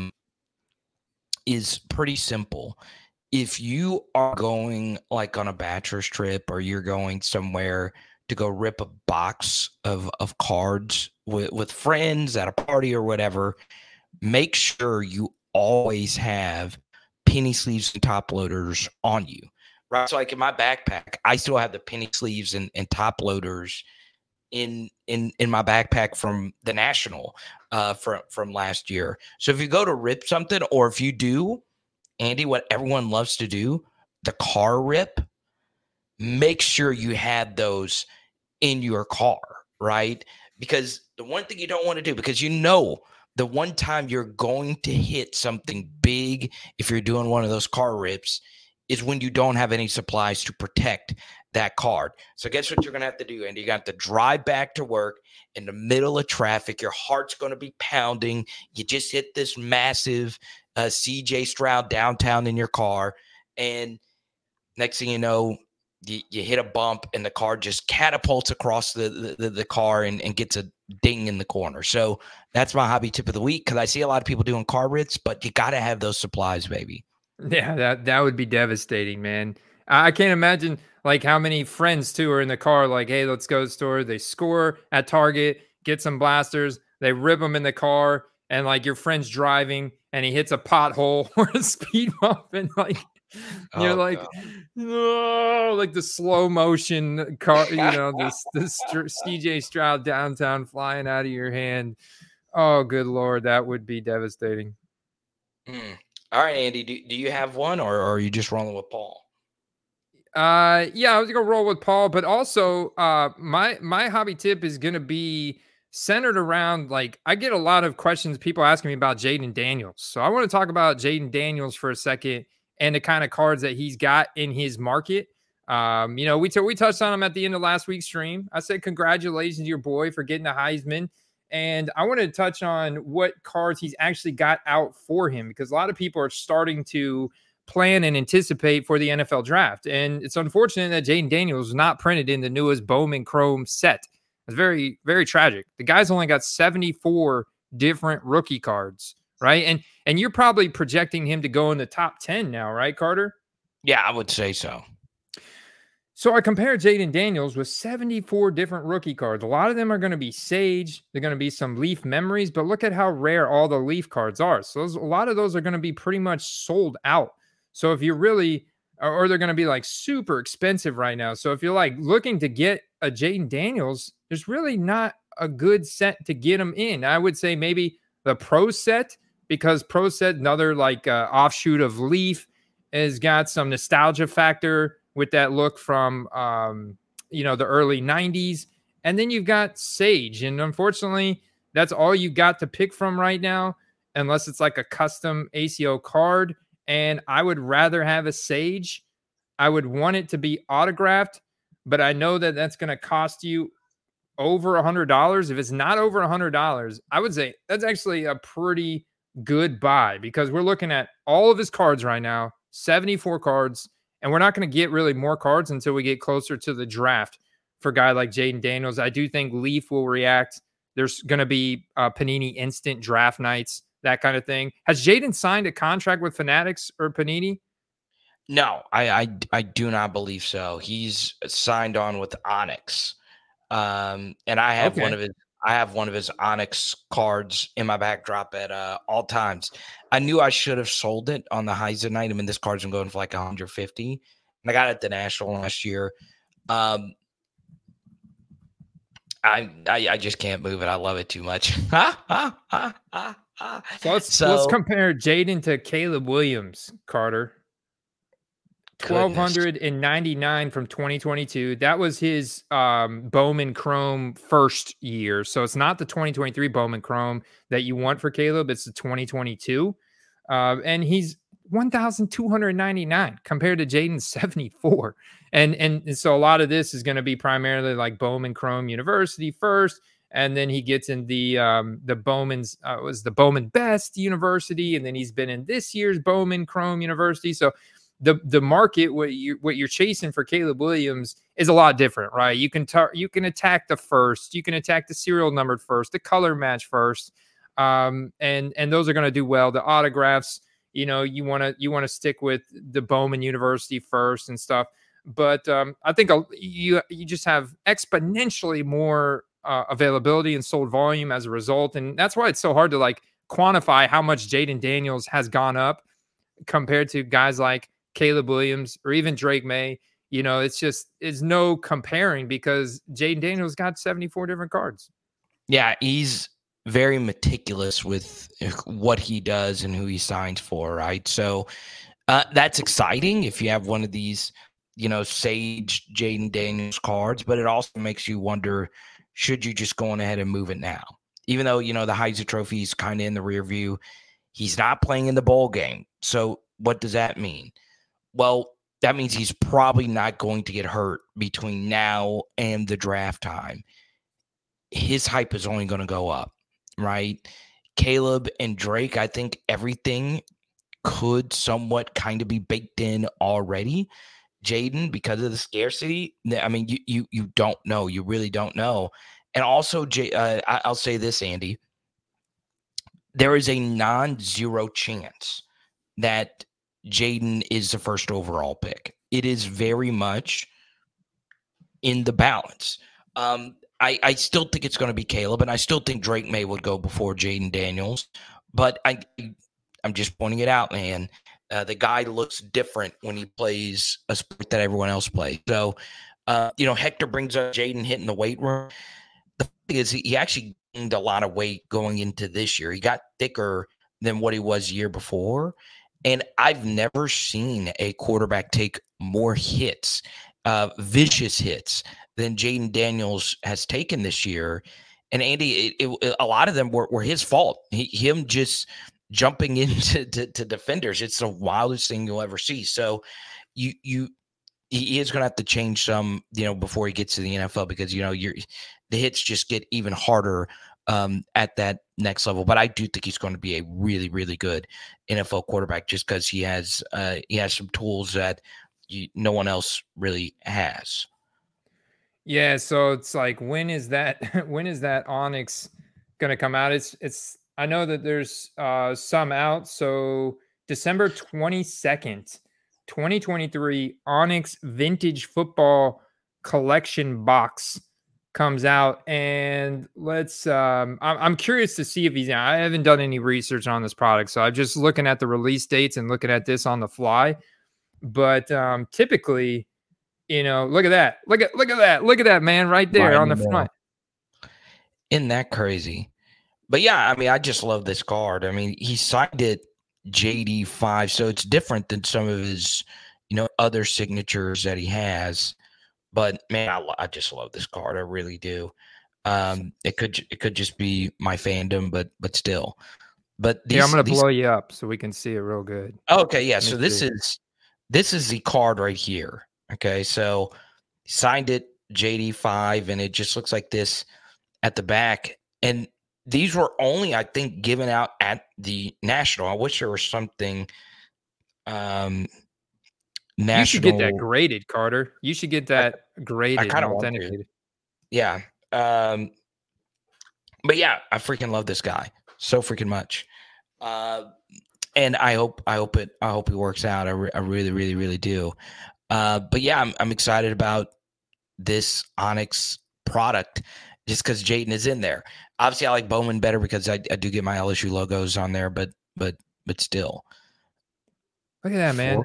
Speaker 4: is pretty simple. If you are going like on a bachelor's trip, or you're going somewhere to go rip a box of cards with friends at a party or whatever, make sure you always have penny sleeves and top loaders on you, right? So like in my backpack, I still have the penny sleeves and top loaders in my backpack from the National from last year. So if you go to rip something, or if you do, Andy, what everyone loves to do, the car rip, make sure you have those in your car, right? Because the one thing you don't want to do, because you know the one time you're going to hit something big if you're doing one of those car rips is when you don't have any supplies to protect that card. So guess what you're going to have to do, Andy? You got to drive back to work in the middle of traffic. Your heart's going to be pounding. You just hit this massive CJ Stroud downtown in your car, and next thing you know, you hit a bump and the car just catapults across the car and gets a ding in the corner. So that's my hobby tip of the week, because I see a lot of people doing car rips, but you got to have those supplies, baby.
Speaker 5: Yeah, that would be devastating, man. I can't imagine like how many friends too are in the car. Like, hey, let's go to the store. They score at Target, get some blasters. They rip them in the car, and like your friend's driving, and he hits a pothole or a speed bump, and like you're like, no, like the slow motion car, this CJ Stroud downtown flying out of your hand. Oh, good Lord, that would be devastating.
Speaker 4: All right, Andy, do you have one, or are you just rolling with Paul?
Speaker 5: Yeah, I was gonna roll with Paul, but also my hobby tip is gonna be centered around, like, I get a lot of questions, people asking me about Jayden Daniels. So I want to talk about Jayden Daniels for a second and the kind of cards that he's got in his market. We touched on him at the end of last week's stream. I said congratulations to your boy for getting the Heisman. And I wanted to touch on what cards he's actually got out for him, because a lot of people are starting to plan and anticipate for the NFL draft. And it's unfortunate that Jayden Daniels was not printed in the newest Bowman Chrome set. It's very, very tragic. The guy's only got 74 different rookie cards, right? And you're probably projecting him to go in the top 10 now, right, Carter?
Speaker 4: Yeah, I would say so.
Speaker 5: So I compared Jayden Daniels with 74 different rookie cards. A lot of them are going to be Sage. They're going to be some Leaf memories, but look at how rare all the Leaf cards are. So a lot of those are going to be pretty much sold out. So if you're really, or they're going to be like super expensive right now. So if you're like looking to get a Jayden Daniels, there's really not a good set to get him in. I would say maybe the Pro set, because Pro set, another like offshoot of Leaf, has got some nostalgia factor with that look from, the early 90s. And then you've got Sage. And unfortunately, that's all you got to pick from right now, unless it's like a custom ACO card. And I would rather have a Sage. I would want it to be autographed, but I know that that's going to cost you over $100. If it's not over $100, I would say that's actually a pretty good buy, because we're looking at all of his cards right now, 74 cards, and we're not going to get really more cards until we get closer to the draft for a guy like Jayden Daniels. I do think Leaf will react. There's going to be Panini instant draft nights, that kind of thing. Has Jayden signed a contract with Fanatics or Panini?
Speaker 4: No, I do not believe so. He's signed on with Onyx. And I have one of his Onyx cards in my backdrop at all times. I knew I should have sold it on the Heisman night. I mean, this card's been going for like 150, and I got it at the National last year. I just can't move it. I love it too much.
Speaker 5: So let's compare Jayden to Caleb Williams, Carter. 1,299 from 2022. That was his Bowman Chrome first year. So it's not the 2023 Bowman Chrome that you want for Caleb. It's the 2022. And he's 1,299 compared to Jayden's 74. And so a lot of this is going to be primarily like Bowman Chrome University first. And then he gets in the Bowman's was the Bowman Best University. And then he's been in this year's Bowman Chrome University. So the market, what you're chasing for Caleb Williams is a lot different, right? You can attack the first, you can attack the serial numbered first, the color match first, and those are going to do well. The autographs, you want to stick with the Bowman University first and stuff. But I think you just have exponentially more availability and sold volume as a result, and that's why it's so hard to like quantify how much Jayden Daniels has gone up compared to guys like Caleb Williams or even Drake May. It's no comparing, because Jayden Daniels got 74 different cards.
Speaker 4: Yeah, he's very meticulous with what he does and who he signs for, right? So that's exciting if you have one of these, Sage Jayden Daniels cards, but it also makes you wonder, should you just go on ahead and move it now? Even though, the Heisman Trophy is kind of in the rear view, he's not playing in the bowl game. So what does that mean? Well, that means he's probably not going to get hurt between now and the draft time. His hype is only going to go up, right? Caleb and Drake, I think everything could somewhat kind of be baked in already. Jayden, because of the scarcity, I mean, you don't know. You really don't know. And also, I'll say this, Andy. There is a non-zero chance that Jayden is the first overall pick. it is very much in the balance. I still think it's going to be Caleb, and I still think Drake May would go before Jayden Daniels. But I'm just pointing it out, man. The guy looks different when he plays a sport that everyone else plays. So, Hector brings up Jayden hitting the weight room. The thing is, he actually gained a lot of weight going into this year. He got thicker than what he was the year before. And I've never seen a quarterback take more hits, vicious hits, than Jayden Daniels has taken this year. And Andy, a lot of them were his fault. Him just jumping into to defenders. It's the wildest thing you'll ever see. So he is going to have to change some, before he gets to the NFL, because, the hits just get even harder at that next level. But I do think he's going to be a really, really good NFL quarterback, just because he has some tools that no one else really has.
Speaker 5: Yeah, so it's like, when is that Onyx going to come out? It's I know that there's some out. So December 22nd, 2023, Onyx Vintage Football Collection box comes out, and let's I'm curious to see if he's out. I haven't done any research on this product, so I'm just looking at the release dates and looking at this on the fly. But typically, look at that. Look at that, man, right there on the front.
Speaker 4: Isn't that crazy? But yeah, I mean, I just love this card. I mean, he signed it JD5, so it's different than some of his, other signatures that he has. But man, I just love this card. I really do. It could just be my fandom, but still. But
Speaker 5: I'm going to blow you up so we can see it real good.
Speaker 4: Okay, yeah. So this is the card right here. Okay, so he signed it JD5, and it just looks like this at the back. And these were only, I think, given out at the National. I wish there was something national.
Speaker 5: You should get that graded, Carter. You should get that graded and authenticated.
Speaker 4: Yeah. But yeah, I freaking love this guy so freaking much. And I hope he works out. I really, really, really do. But yeah, I'm excited about this Onyx product just because Jayden is in there. Obviously, I like Bowman better because I do get my LSU logos on there, but still.
Speaker 5: Look at that, man.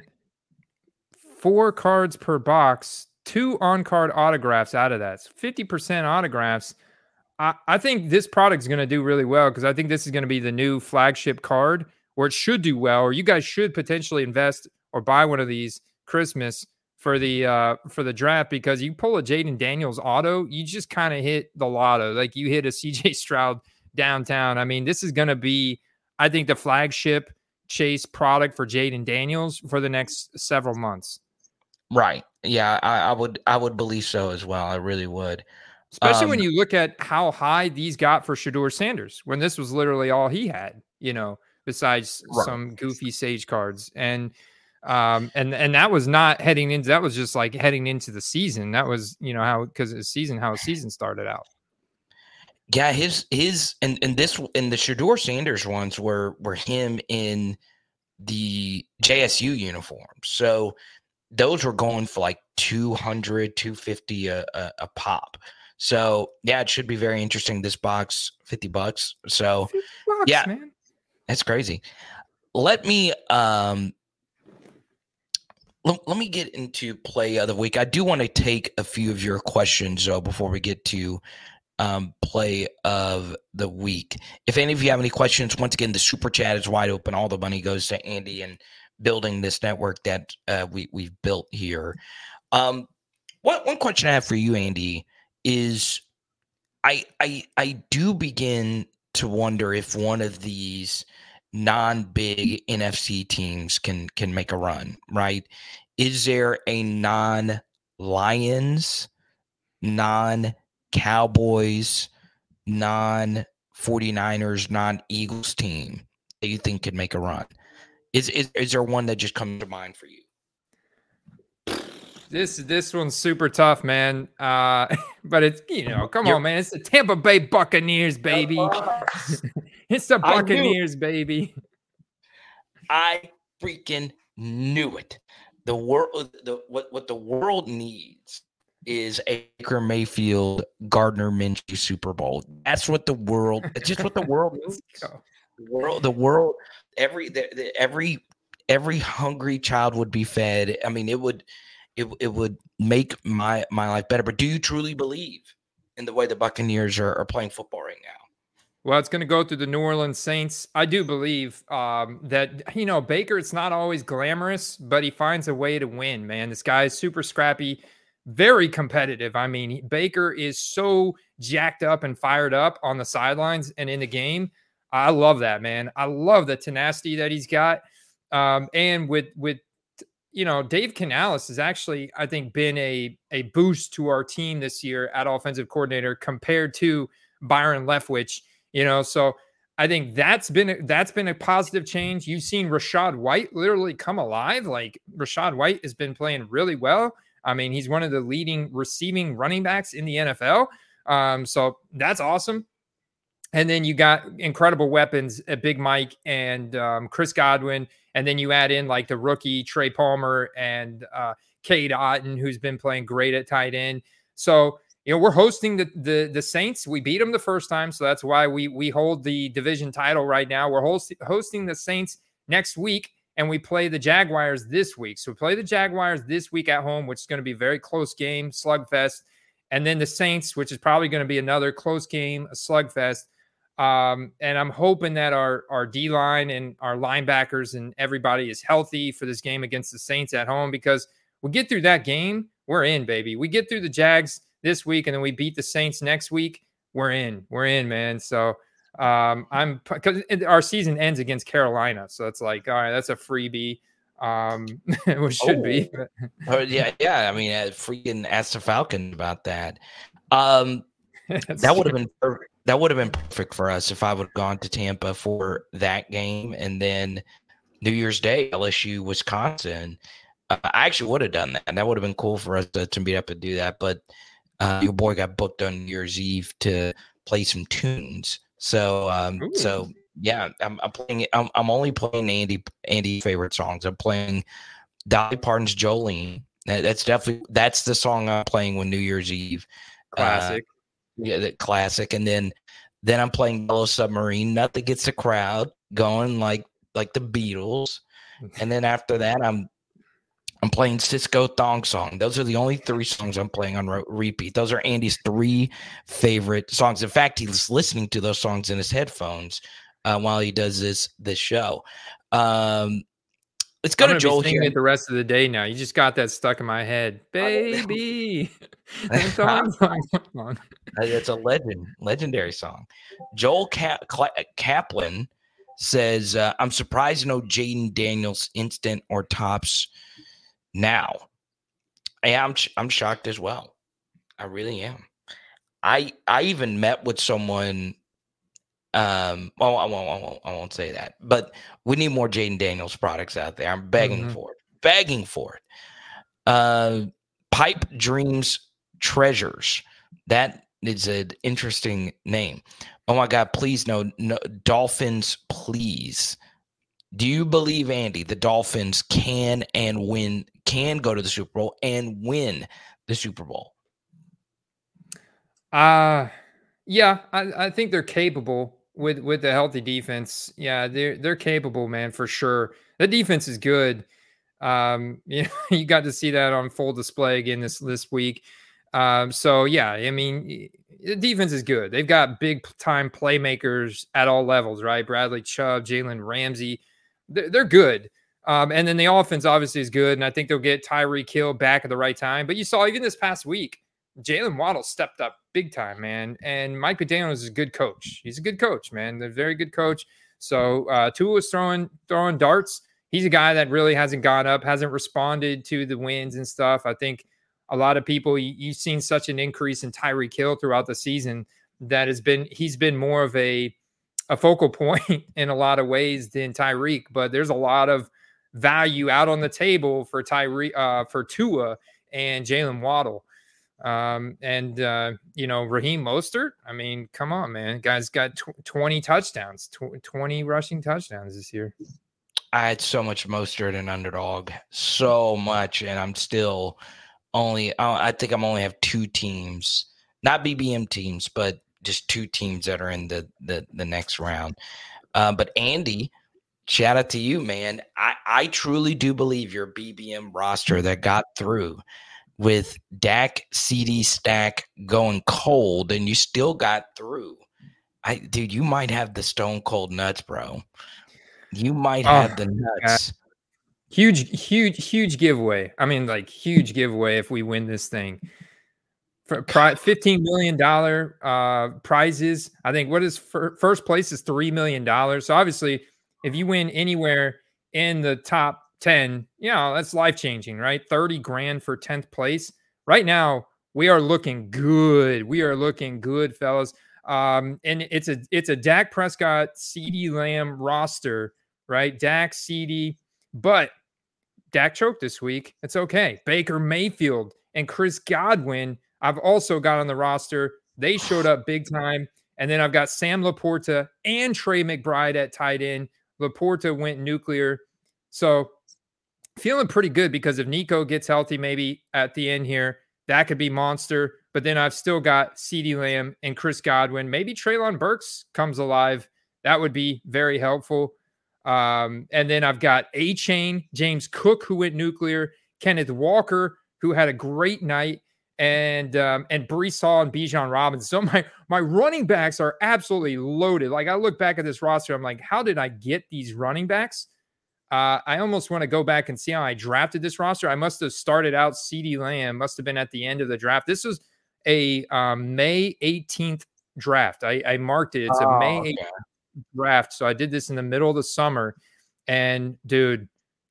Speaker 5: 4 cards per box, 2 on-card autographs out of that. 50% autographs. I think this product is going to do really well because I think this is going to be the new flagship card, or it should do well, or you guys should potentially invest or buy one of these Christmas for the draft, because you pull a Jayden Daniels auto, you just kind of hit the lotto. Like you hit a CJ Stroud downtown. I mean, this is going to be, I think, the flagship chase product for Jayden Daniels for the next several months.
Speaker 4: Right. Yeah, I would believe so as well. I really would.
Speaker 5: Especially when you look at how high these got for Shedeur Sanders, when this was literally all he had, besides some goofy Sage cards. And that was not heading into, that was just like heading into the season. That was, how his season started out.
Speaker 4: Yeah, his and the Shedeur Sanders ones were him in the JSU uniform. So those were going for like $200, $250 a pop. So yeah, it should be very interesting. This box, $50. So
Speaker 5: $50,
Speaker 4: yeah,
Speaker 5: man.
Speaker 4: That's crazy. Let me let me get into play of the week. I do want to take a few of your questions though before we get to play of the week. If any of you have any questions, once again, the super chat is wide open. All the money goes to Andy and building this network that we've built here. One question I have for you, Andy, is I do begin to wonder if one of these non-big NFC teams can make a run, right? Is there a non-Lions, non-Cowboys, non-49ers, non-Eagles team that you think could make a run? Is there one that just comes to mind for you?
Speaker 5: This one's super tough, man. But it's, come on, man. It's the Tampa Bay Buccaneers, baby. It's the Buccaneers, baby.
Speaker 4: I freaking knew it. the world, what the world needs is a Baker Mayfield, Gardner Minshew Super Bowl. That's what the world. It's just what the world needs. The world. Every hungry child would be fed. I mean, it would make my life better. But do you truly believe in the way the Buccaneers are playing football right now?
Speaker 5: Well, it's going to go through the New Orleans Saints. I do believe that, Baker, it's not always glamorous, but he finds a way to win, man. This guy is super scrappy, very competitive. I mean, Baker is so jacked up and fired up on the sidelines and in the game. I love that, man. I love the tenacity that he's got. And with Dave Canales has actually, I think, been a boost to our team this year at offensive coordinator compared to Byron Leftwich. So I think that's been a positive change. You've seen Rachaad White literally come alive. Like, Rachaad White has been playing really well. I mean, he's one of the leading receiving running backs in the NFL. So that's awesome. And then you got incredible weapons at Big Mike and Chris Godwin. And then you add in like the rookie Trey Palmer and Cade Otton, who's been playing great at tight end. So, we're hosting the Saints. We beat them the first time, so that's why we hold the division title right now. We're hosting the Saints next week, and we play the Jaguars this week. So we play the Jaguars this week at home, which is going to be a very close game, slugfest. And then the Saints, which is probably going to be another close game, a slugfest. And I'm hoping that our D-line and our linebackers and everybody is healthy for this game against the Saints at home, because we get through that game, we're in, baby. We get through the Jags this week, and then we beat the Saints next week. We're in, man. So because our season ends against Carolina, so it's like, all right, that's a freebie. Which should be.
Speaker 4: Yeah. I mean, freaking ask the Falcons about that. That would have been perfect. That would have been perfect for us if I would have gone to Tampa for that game, and then New Year's Day, LSU, Wisconsin. I actually would have done that, and that would have been cool for us to meet up and do that. But your boy got booked on New Year's Eve to play some tunes. So, yeah, I'm playing. I'm only playing Andy's favorite songs. I'm playing Dolly Parton's Jolene. That's the song I'm playing with New Year's Eve.
Speaker 5: Classic.
Speaker 4: The classic. And then I'm playing Yellow Submarine. Nothing gets the crowd going like the Beatles. And then after that, I'm playing Cisco Thong Song. Those are the only 3 songs I'm playing on repeat. Those are Andy's 3 favorite songs. In fact, he's listening to those songs in his headphones while he does this show. Let's go to Joel here.
Speaker 5: It the rest of the day now. You just got that stuck in my head, baby.
Speaker 4: It's a legendary song. Joel Kaplan says, "I'm surprised no Jaden Daniels instant or tops now." I'm shocked as well. I really am. I even met with someone. I won't say that, but we need more Jaden Daniels products out there. I'm begging for it. Pipe Dreams Treasures. That is an interesting name. Oh my God! Please no Dolphins, please. Do you believe, Andy, the Dolphins can go to the Super Bowl and win the Super Bowl?
Speaker 5: Yeah, I think they're capable with the healthy defense. Yeah, they're capable, man, for sure. The defense is good. You got to see that on full display again this week. So yeah, I mean, the defense is good. They've got big time playmakers at all levels, right? Bradley Chubb, Jalen Ramsey. They're good. And then the offense obviously is good. And I think they'll get Tyreek Hill back at the right time. But you saw even this past week, Jalen Waddle stepped up big time, man. And Mike McDaniels is a good coach. He's a good coach, man. They're a very good coach. So Tua was throwing darts. He's a guy that really hasn't gone up, hasn't responded to the wins and stuff. I think a lot of people, you've seen such an increase in Tyreek Hill throughout the season that he's been more of a focal point in a lot of ways than Tyreek. But there's a lot of value out on the table for for Tua and Jalen Waddle. Raheem Mostert. I mean, come on, man. Guy's got 20 touchdowns, 20 rushing touchdowns this year.
Speaker 4: I had so much Mostert and underdog, so much, and I'm still only. I think I'm only have 2 teams, not BBM teams, but just 2 teams that are in the next round. But Andy, shout out to you, man. I truly do believe your BBM roster that got through with Dak, CD stack going cold, and you still got through. Dude, you might have the stone cold nuts, bro. You might have the nuts.
Speaker 5: Huge giveaway. I mean, like, huge giveaway if we win this thing. For $15 million prizes. I think what is first place is $3 million. So obviously, if you win anywhere in the top 10, that's life changing, right? 30 grand for 10th place. Right now, we are looking good. We are looking good, fellas. And it's a Dak Prescott, CeeDee Lamb roster, right? Dak, CeeDee, but Dak choked this week. It's okay. Baker Mayfield and Chris Godwin, I've also got on the roster. They showed up big time. And then I've got Sam Laporta and Trey McBride at tight end. Laporta went nuclear. So feeling pretty good, because if Nico gets healthy, maybe at the end here, that could be monster. But then I've still got CeeDee Lamb and Chris Godwin. Maybe Treylon Burks comes alive. That would be very helpful. And then I've got A-Chain, James Cook, who went nuclear, Kenneth Walker, who had a great night, and Breece Hall and Bijan Robinson. So my running backs are absolutely loaded. Like, I look back at this roster, I'm like, how did I get these running backs? I almost want to go back and see how I drafted this roster. I must have started out CeeDee Lamb, must have been at the end of the draft. This was a May 18th draft. I marked it. It's a May 18th draft. So I did this in the middle of the summer. And dude,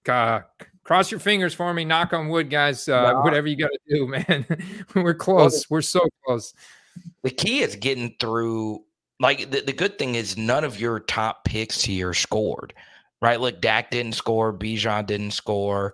Speaker 5: cross your fingers for me. Knock on wood, guys. Whatever you got to do, man. We're close. We're so close.
Speaker 4: The key is getting through. Like, the good thing is none of your top picks here scored. Right, look, Dak didn't score. Bijan didn't score.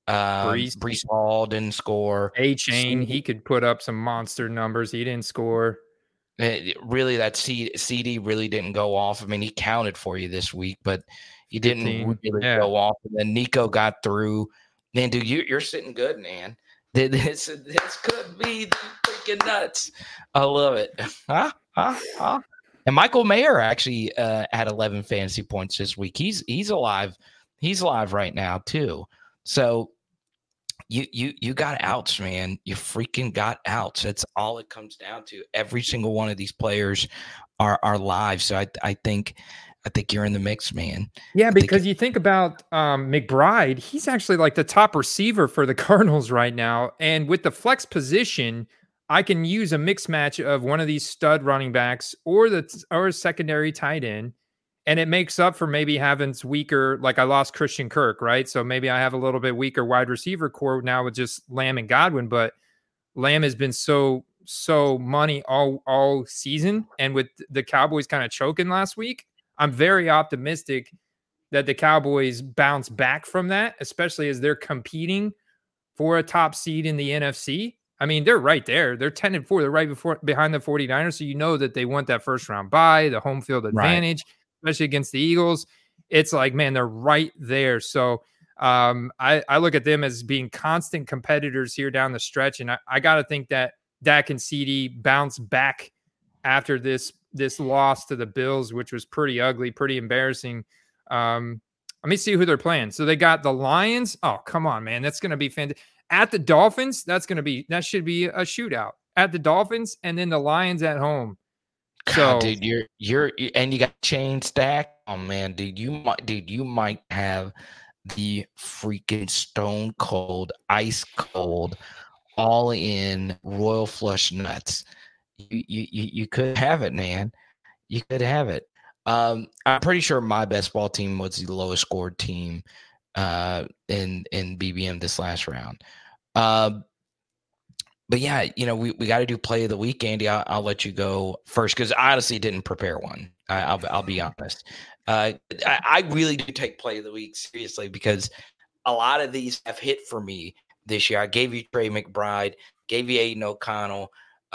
Speaker 4: Breece Hall didn't score.
Speaker 5: A-Chain, he could put up some monster numbers. He didn't score.
Speaker 4: Really, that CD really didn't go off. I mean, he counted for you this week, but he didn't really go off. And then Nico got through. Man, dude, you're sitting good, man. This could be the freaking nuts. I love it. And Michael Mayer actually had 11 fantasy points this week. He's alive. He's alive right now too. So you got outs, man. You freaking got outs. That's all it comes down to. Every single one of these players are live. So I think you're in the mix, man.
Speaker 5: Yeah, because you think about McBride, he's actually like the top receiver for the Cardinals right now. And with the flex position, I can use a mix match of one of these stud running backs or a secondary tight end, and it makes up for maybe having weaker, like I lost Christian Kirk, right? So maybe I have a little bit weaker wide receiver core now with just Lamb and Godwin, but Lamb has been so money all season, and with the Cowboys kind of choking last week, I'm very optimistic that the Cowboys bounce back from that, especially as they're competing for a top seed in the NFC. I mean, they're right there. They're 10-4. They're right behind the 49ers. So you know that they want that first round bye, the home field advantage, especially against the Eagles. It's like, man, they're right there. So I look at them as being constant competitors here down the stretch. And I got to think that Dak and CeeDee bounce back after this loss to the Bills, which was pretty ugly, pretty embarrassing. Let me see who they're playing. So they got the Lions. Oh, come on, man. That's going to be fantastic. At the Dolphins, that should be a shootout. At the Dolphins, and then the Lions at home. So,
Speaker 4: God, dude, you're and you got chain stack. Oh man, dude, you might have the freaking stone cold, ice cold, all in royal flush nuts. You could have it, man. You could have it. I'm pretty sure my best ball team was the lowest scored team in BBM this last round. But yeah, we got to do play of the week, Andy. I'll let you go first because I honestly didn't prepare one. I'll be honest. I really do take play of the week seriously because a lot of these have hit for me this year. I gave you Trey McBride, gave you Aiden O'Connell.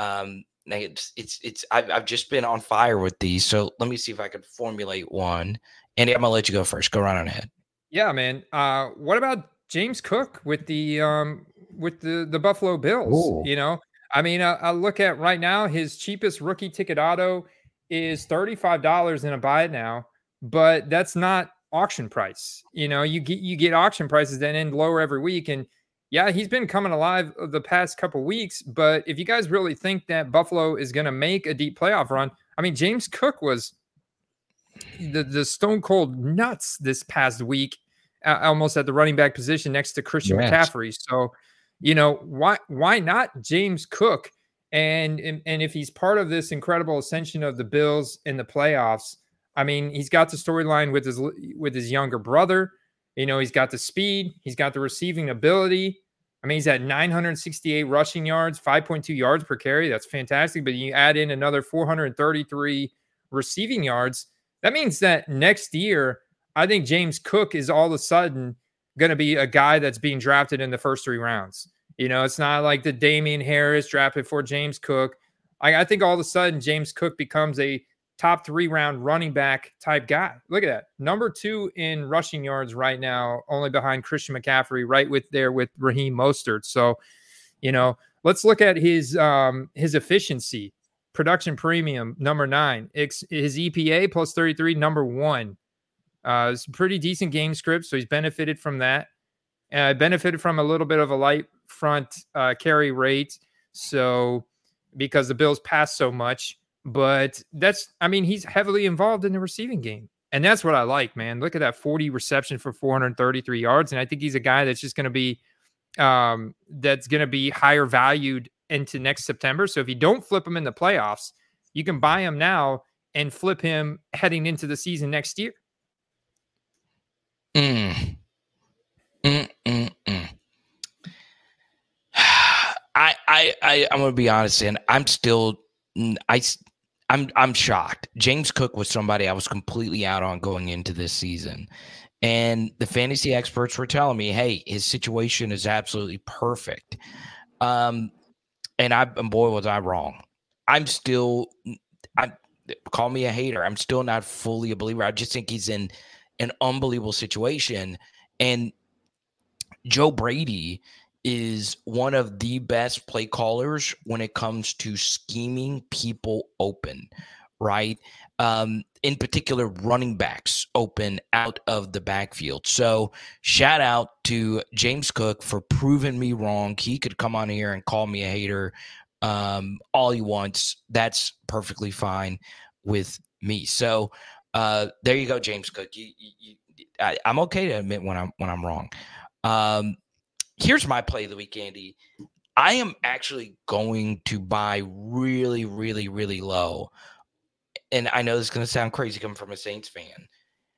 Speaker 4: I've just been on fire with these. So let me see if I could formulate one. Andy, I'm gonna let you go first. Go right on ahead.
Speaker 5: Yeah, man. What about James Cook with the Buffalo Bills?
Speaker 4: Ooh.
Speaker 5: You know, I mean, I look at right now his cheapest rookie ticket auto is $35 in a buy it now, but that's not auction price. You know, you get auction prices that end lower every week, and yeah, he's been coming alive the past couple weeks. But if you guys really think that Buffalo is going to make a deep playoff run, I mean, James Cook was the stone cold nuts this past week, almost at the running back position next to Christian McCaffrey. So, you know, why not James Cook? And if he's part of this incredible ascension of the Bills in the playoffs, I mean, he's got the storyline with his younger brother. You know, he's got the speed, he's got the receiving ability. I mean, he's at 968 rushing yards, 5.2 yards per carry. That's fantastic. But you add in another 433 receiving yards. That means that next year, I think James Cook is all of a sudden going to be a guy that's being drafted in the first 3 rounds. You know, it's not like the Damian Harris drafted for James Cook. I think all of a sudden James Cook becomes a top 3 round running back type guy. Look at that. Number 2 in rushing yards right now, only behind Christian McCaffrey, right with Raheem Mostert. So, you know, let's look at his efficiency. Production premium, number 9. His EPA plus 33, number 1. It's a pretty decent game script, so he's benefited from that. Benefited from a little bit of a light front carry rate, so because the Bills pass so much. But he's heavily involved in the receiving game. And that's what I like, man. Look at that 40 reception for 433 yards. And I think he's a guy that's just going to be higher valued into next September. So if you don't flip him in the playoffs, you can buy him now and flip him heading into the season next year.
Speaker 4: I'm going to be honest, and I'm shocked. James Cook was somebody I was completely out on going into this season. And the fantasy experts were telling me, hey, his situation is absolutely perfect. And boy, was I wrong. Call me a hater. I'm still not fully a believer. I just think he's in an unbelievable situation. And Joe Brady is one of the best play callers when it comes to scheming people open, right? In particular, running backs open out of the backfield. So shout out to James Cook for proving me wrong. He could come on here and call me a hater all he wants. That's perfectly fine with me. So there you go, James Cook. I'm okay to admit when I'm wrong. Here's my play of the week, Andy. I am actually going to buy really, really, really low. And I know this is going to sound crazy coming from a Saints fan.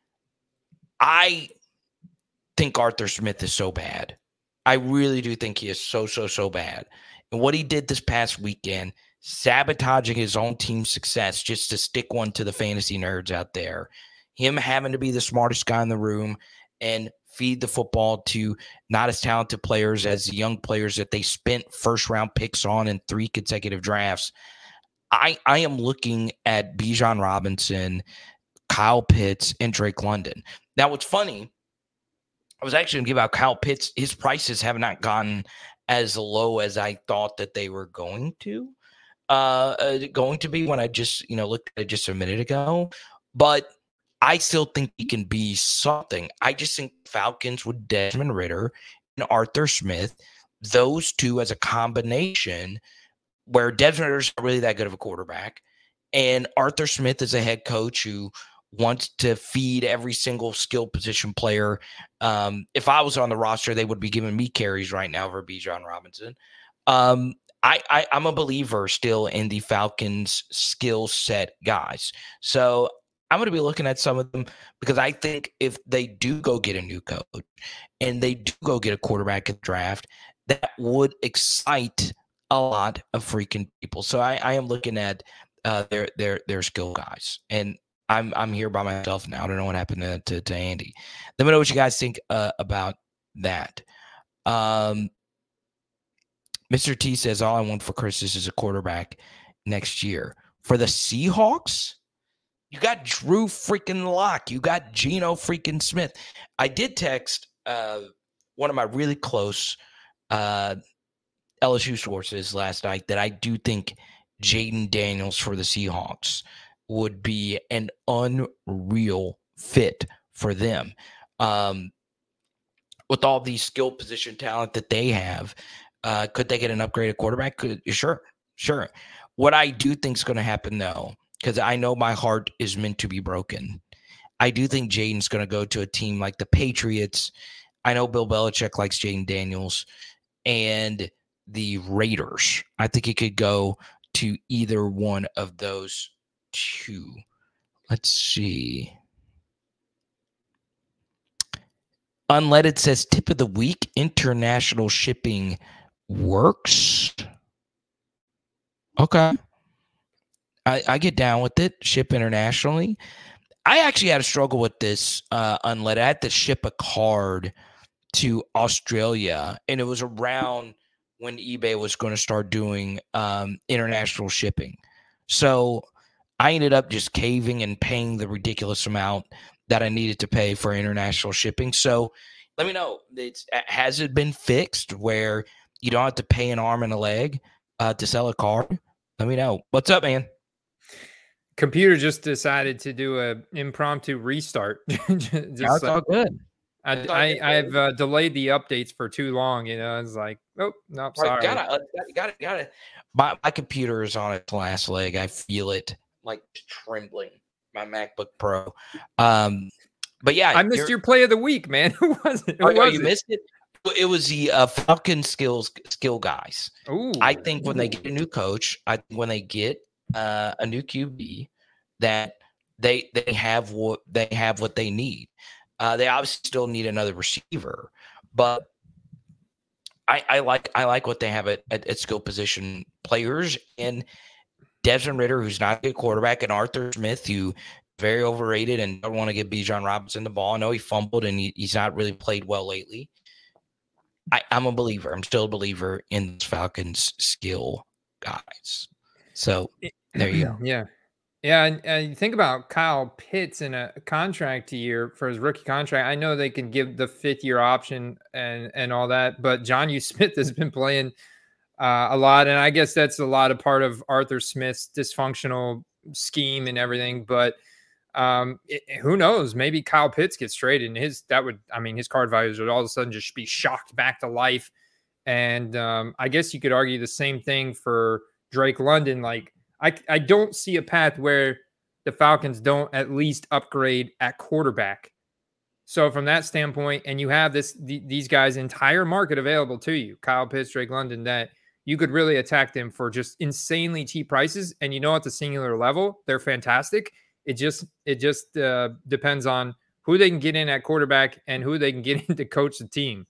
Speaker 4: I think Arthur Smith is so bad. I really do think he is so bad. And what he did this past weekend, sabotaging his own team's success just to stick one to the fantasy nerds out there, him having to be the smartest guy in the room and feed the football to not as talented players as the young players that they spent first-round picks on in 3 consecutive drafts. I am looking at Bijan Robinson, Kyle Pitts, and Drake London. Now, what's funny, I was actually going to give out Kyle Pitts. His prices have not gotten as low as I thought that they were going to be when I just looked at it just a minute ago. But I still think he can be something. I just think Falcons with Desmond Ridder and Arthur Smith, those two as a combination, where Desmond Ridder's not really that good of a quarterback, and Arthur Smith is a head coach who wants to feed every single skill position player. If I was on the roster, they would be giving me carries right now for Bijan Robinson. I'm a believer still in the Falcons' skill set guys. So I'm going to be looking at some of them because I think if they do go get a new coach and they do go get a quarterback in the draft, that would excite a lot of freaking people. So I am looking at their skill guys, and I'm here by myself now. I don't know what happened to Andy. Let me know what you guys think about that. Mr. T says, all I want for Christmas is a quarterback next year. For the Seahawks, You got Drew freaking Lock. You got Geno freaking Smith. I did text one of my really close LSU sources last night that I do think Jaden Daniels for the Seahawks would be an unreal fit for them. With all these skill position talent that they have, could they get an upgraded quarterback? Sure. What I do think is going to happen, though, because I know my heart is meant to be broken, I do think Jaden's going to go to a team like the Patriots. I know Bill Belichick likes Jaden Daniels, and the Raiders. I think he could go to either one of those two. Let's see. Unleaded says tip of the week, international shipping works. Okay. I get down with it. Ship internationally. I actually had a struggle with this unleaded. I had to ship a card to Australia, and it was around when eBay was going to start doing international shipping. So I ended up just caving and paying the ridiculous amount that I needed to pay for international shipping. So let me know, has it been fixed where you don't have to pay an arm and a leg to sell a card? Let me know. What's up, man?
Speaker 5: Computer just decided to do a impromptu restart.
Speaker 4: That's all good.
Speaker 5: I've delayed the updates for too long. It's like, oh, no, sorry.
Speaker 4: Got it. My computer is on its last leg. I feel it like trembling. My MacBook Pro. But yeah,
Speaker 5: I missed your play of the week, man. Who was it?
Speaker 4: You missed it? It was the Falcon skill guys.
Speaker 5: Ooh.
Speaker 4: I think when they get a new coach, when they get a new QB, that they have what they need. They obviously still need another receiver, but I like what they have at skill position players, and Desmond Ridder, who's not a good quarterback, and Arthur Smith, who very overrated and don't want to give Bijan Robinson the ball. I know he fumbled and he's not really played well lately. I'm a believer. I'm still a believer in the Falcons' skill guys. So there you go.
Speaker 5: Yeah. And you think about Kyle Pitts in a contract year for his rookie contract. I know they can give the 5th-year option and all that, but Jonnu Smith has been playing a lot, and I guess that's a lot of part of Arthur Smith's dysfunctional scheme and everything. But who knows? Maybe Kyle Pitts gets traded, and his card values would all of a sudden just be shocked back to life. And I guess you could argue the same thing for Drake London. Like, I don't see a path where the Falcons don't at least upgrade at quarterback. So from that standpoint, and you have these guys' entire market available to you, Kyle Pitts, Drake London, that you could really attack them for just insanely cheap prices. And at the singular level, they're fantastic. It just depends on who they can get in at quarterback and who they can get in to coach the team,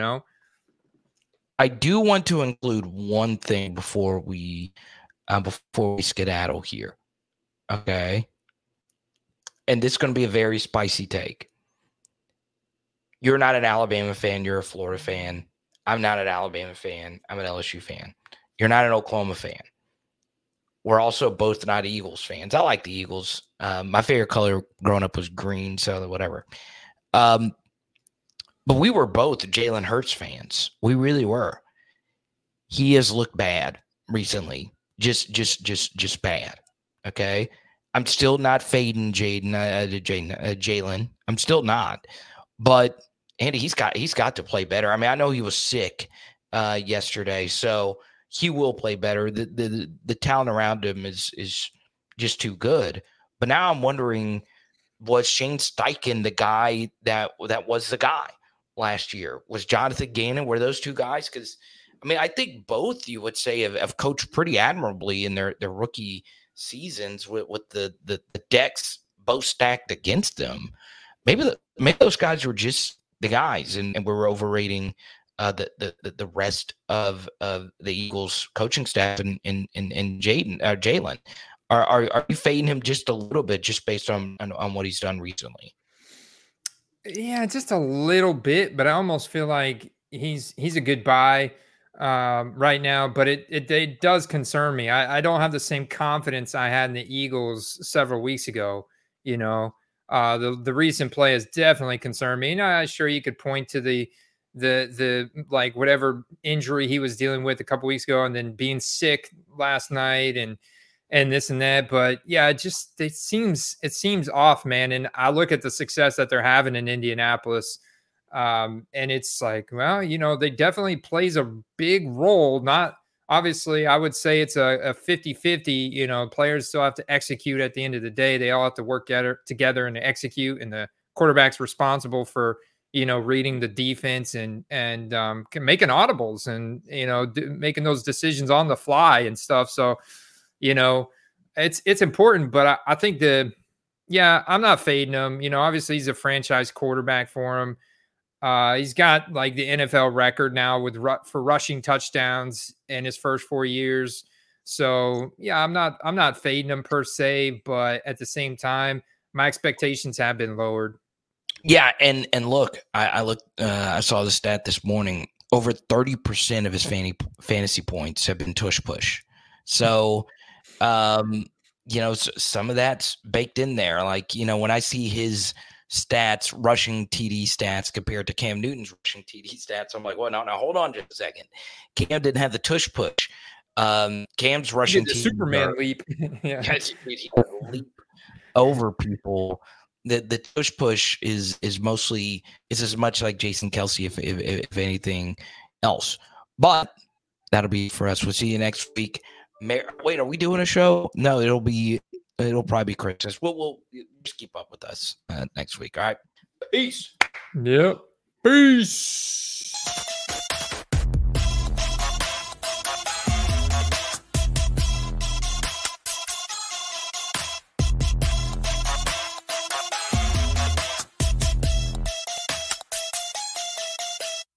Speaker 4: I do want to include one thing before we skedaddle here. Okay. And this is going to be a very spicy take. You're not an Alabama fan. You're a Florida fan. I'm not an Alabama fan. I'm an LSU fan. You're not an Oklahoma fan. We're also both not Eagles fans. I like the Eagles. My favorite color growing up was green, so whatever. But we were both Jalen Hurts fans. We really were. He has looked bad recently. Just bad. Okay. I'm still not fading Jalen. I'm still not. But Andy, he's got to play better. I mean, I know he was sick yesterday, so he will play better. The talent around him is just too good. But now I'm wondering, was Shane Steichen the guy that was the guy last year? Was Jonathan Gannon? Were those two guys? Because I mean, I think both, you would say, have coached pretty admirably in their rookie seasons with the decks both stacked against them. Maybe those guys were just the guys, and we're overrating the rest of the Eagles coaching staff and Jalen. Are you fading him just a little bit just based on what he's done recently?
Speaker 5: Yeah, just a little bit, but I almost feel like he's a good buy right now, but it does concern me. I don't have the same confidence I had in the Eagles several weeks ago. The recent play has definitely concerned me. Sure, you could point to the like whatever injury he was dealing with a couple weeks ago, and then being sick last night, and this and that. But yeah, it seems off, man. And I look at the success that they're having in Indianapolis, and it's like, well, they definitely plays a big role. Not obviously, I would say it's a 50-50. Players still have to execute at the end of the day. They all have to work together and execute, and the quarterback's responsible for reading the defense and making audibles and making those decisions on the fly and stuff. So it's important, but I think I'm not fading him. Obviously he's a franchise quarterback for him. He's got like the NFL record now for rushing touchdowns in his first 4 years. So yeah, I'm not fading him per se, but at the same time, my expectations have been lowered.
Speaker 4: Yeah, and look, I saw the stat this morning. Over 30% of his fantasy points have been tush push. So, some of that's baked in there. Like, when I see his stats, rushing TD stats compared to Cam Newton's rushing TD stats, I'm like, well, no, hold on just a second. Cam didn't have the tush push. Cam's rushing
Speaker 5: TD Superman leap.
Speaker 4: Yeah. He leap over people. The push is mostly as much like Jason Kelce if anything else. But that'll be for us. We'll see you next week. Wait, are we doing a show? No, it'll probably be Christmas. We'll just keep up with us next week. All right. Peace.
Speaker 5: Yep. Peace.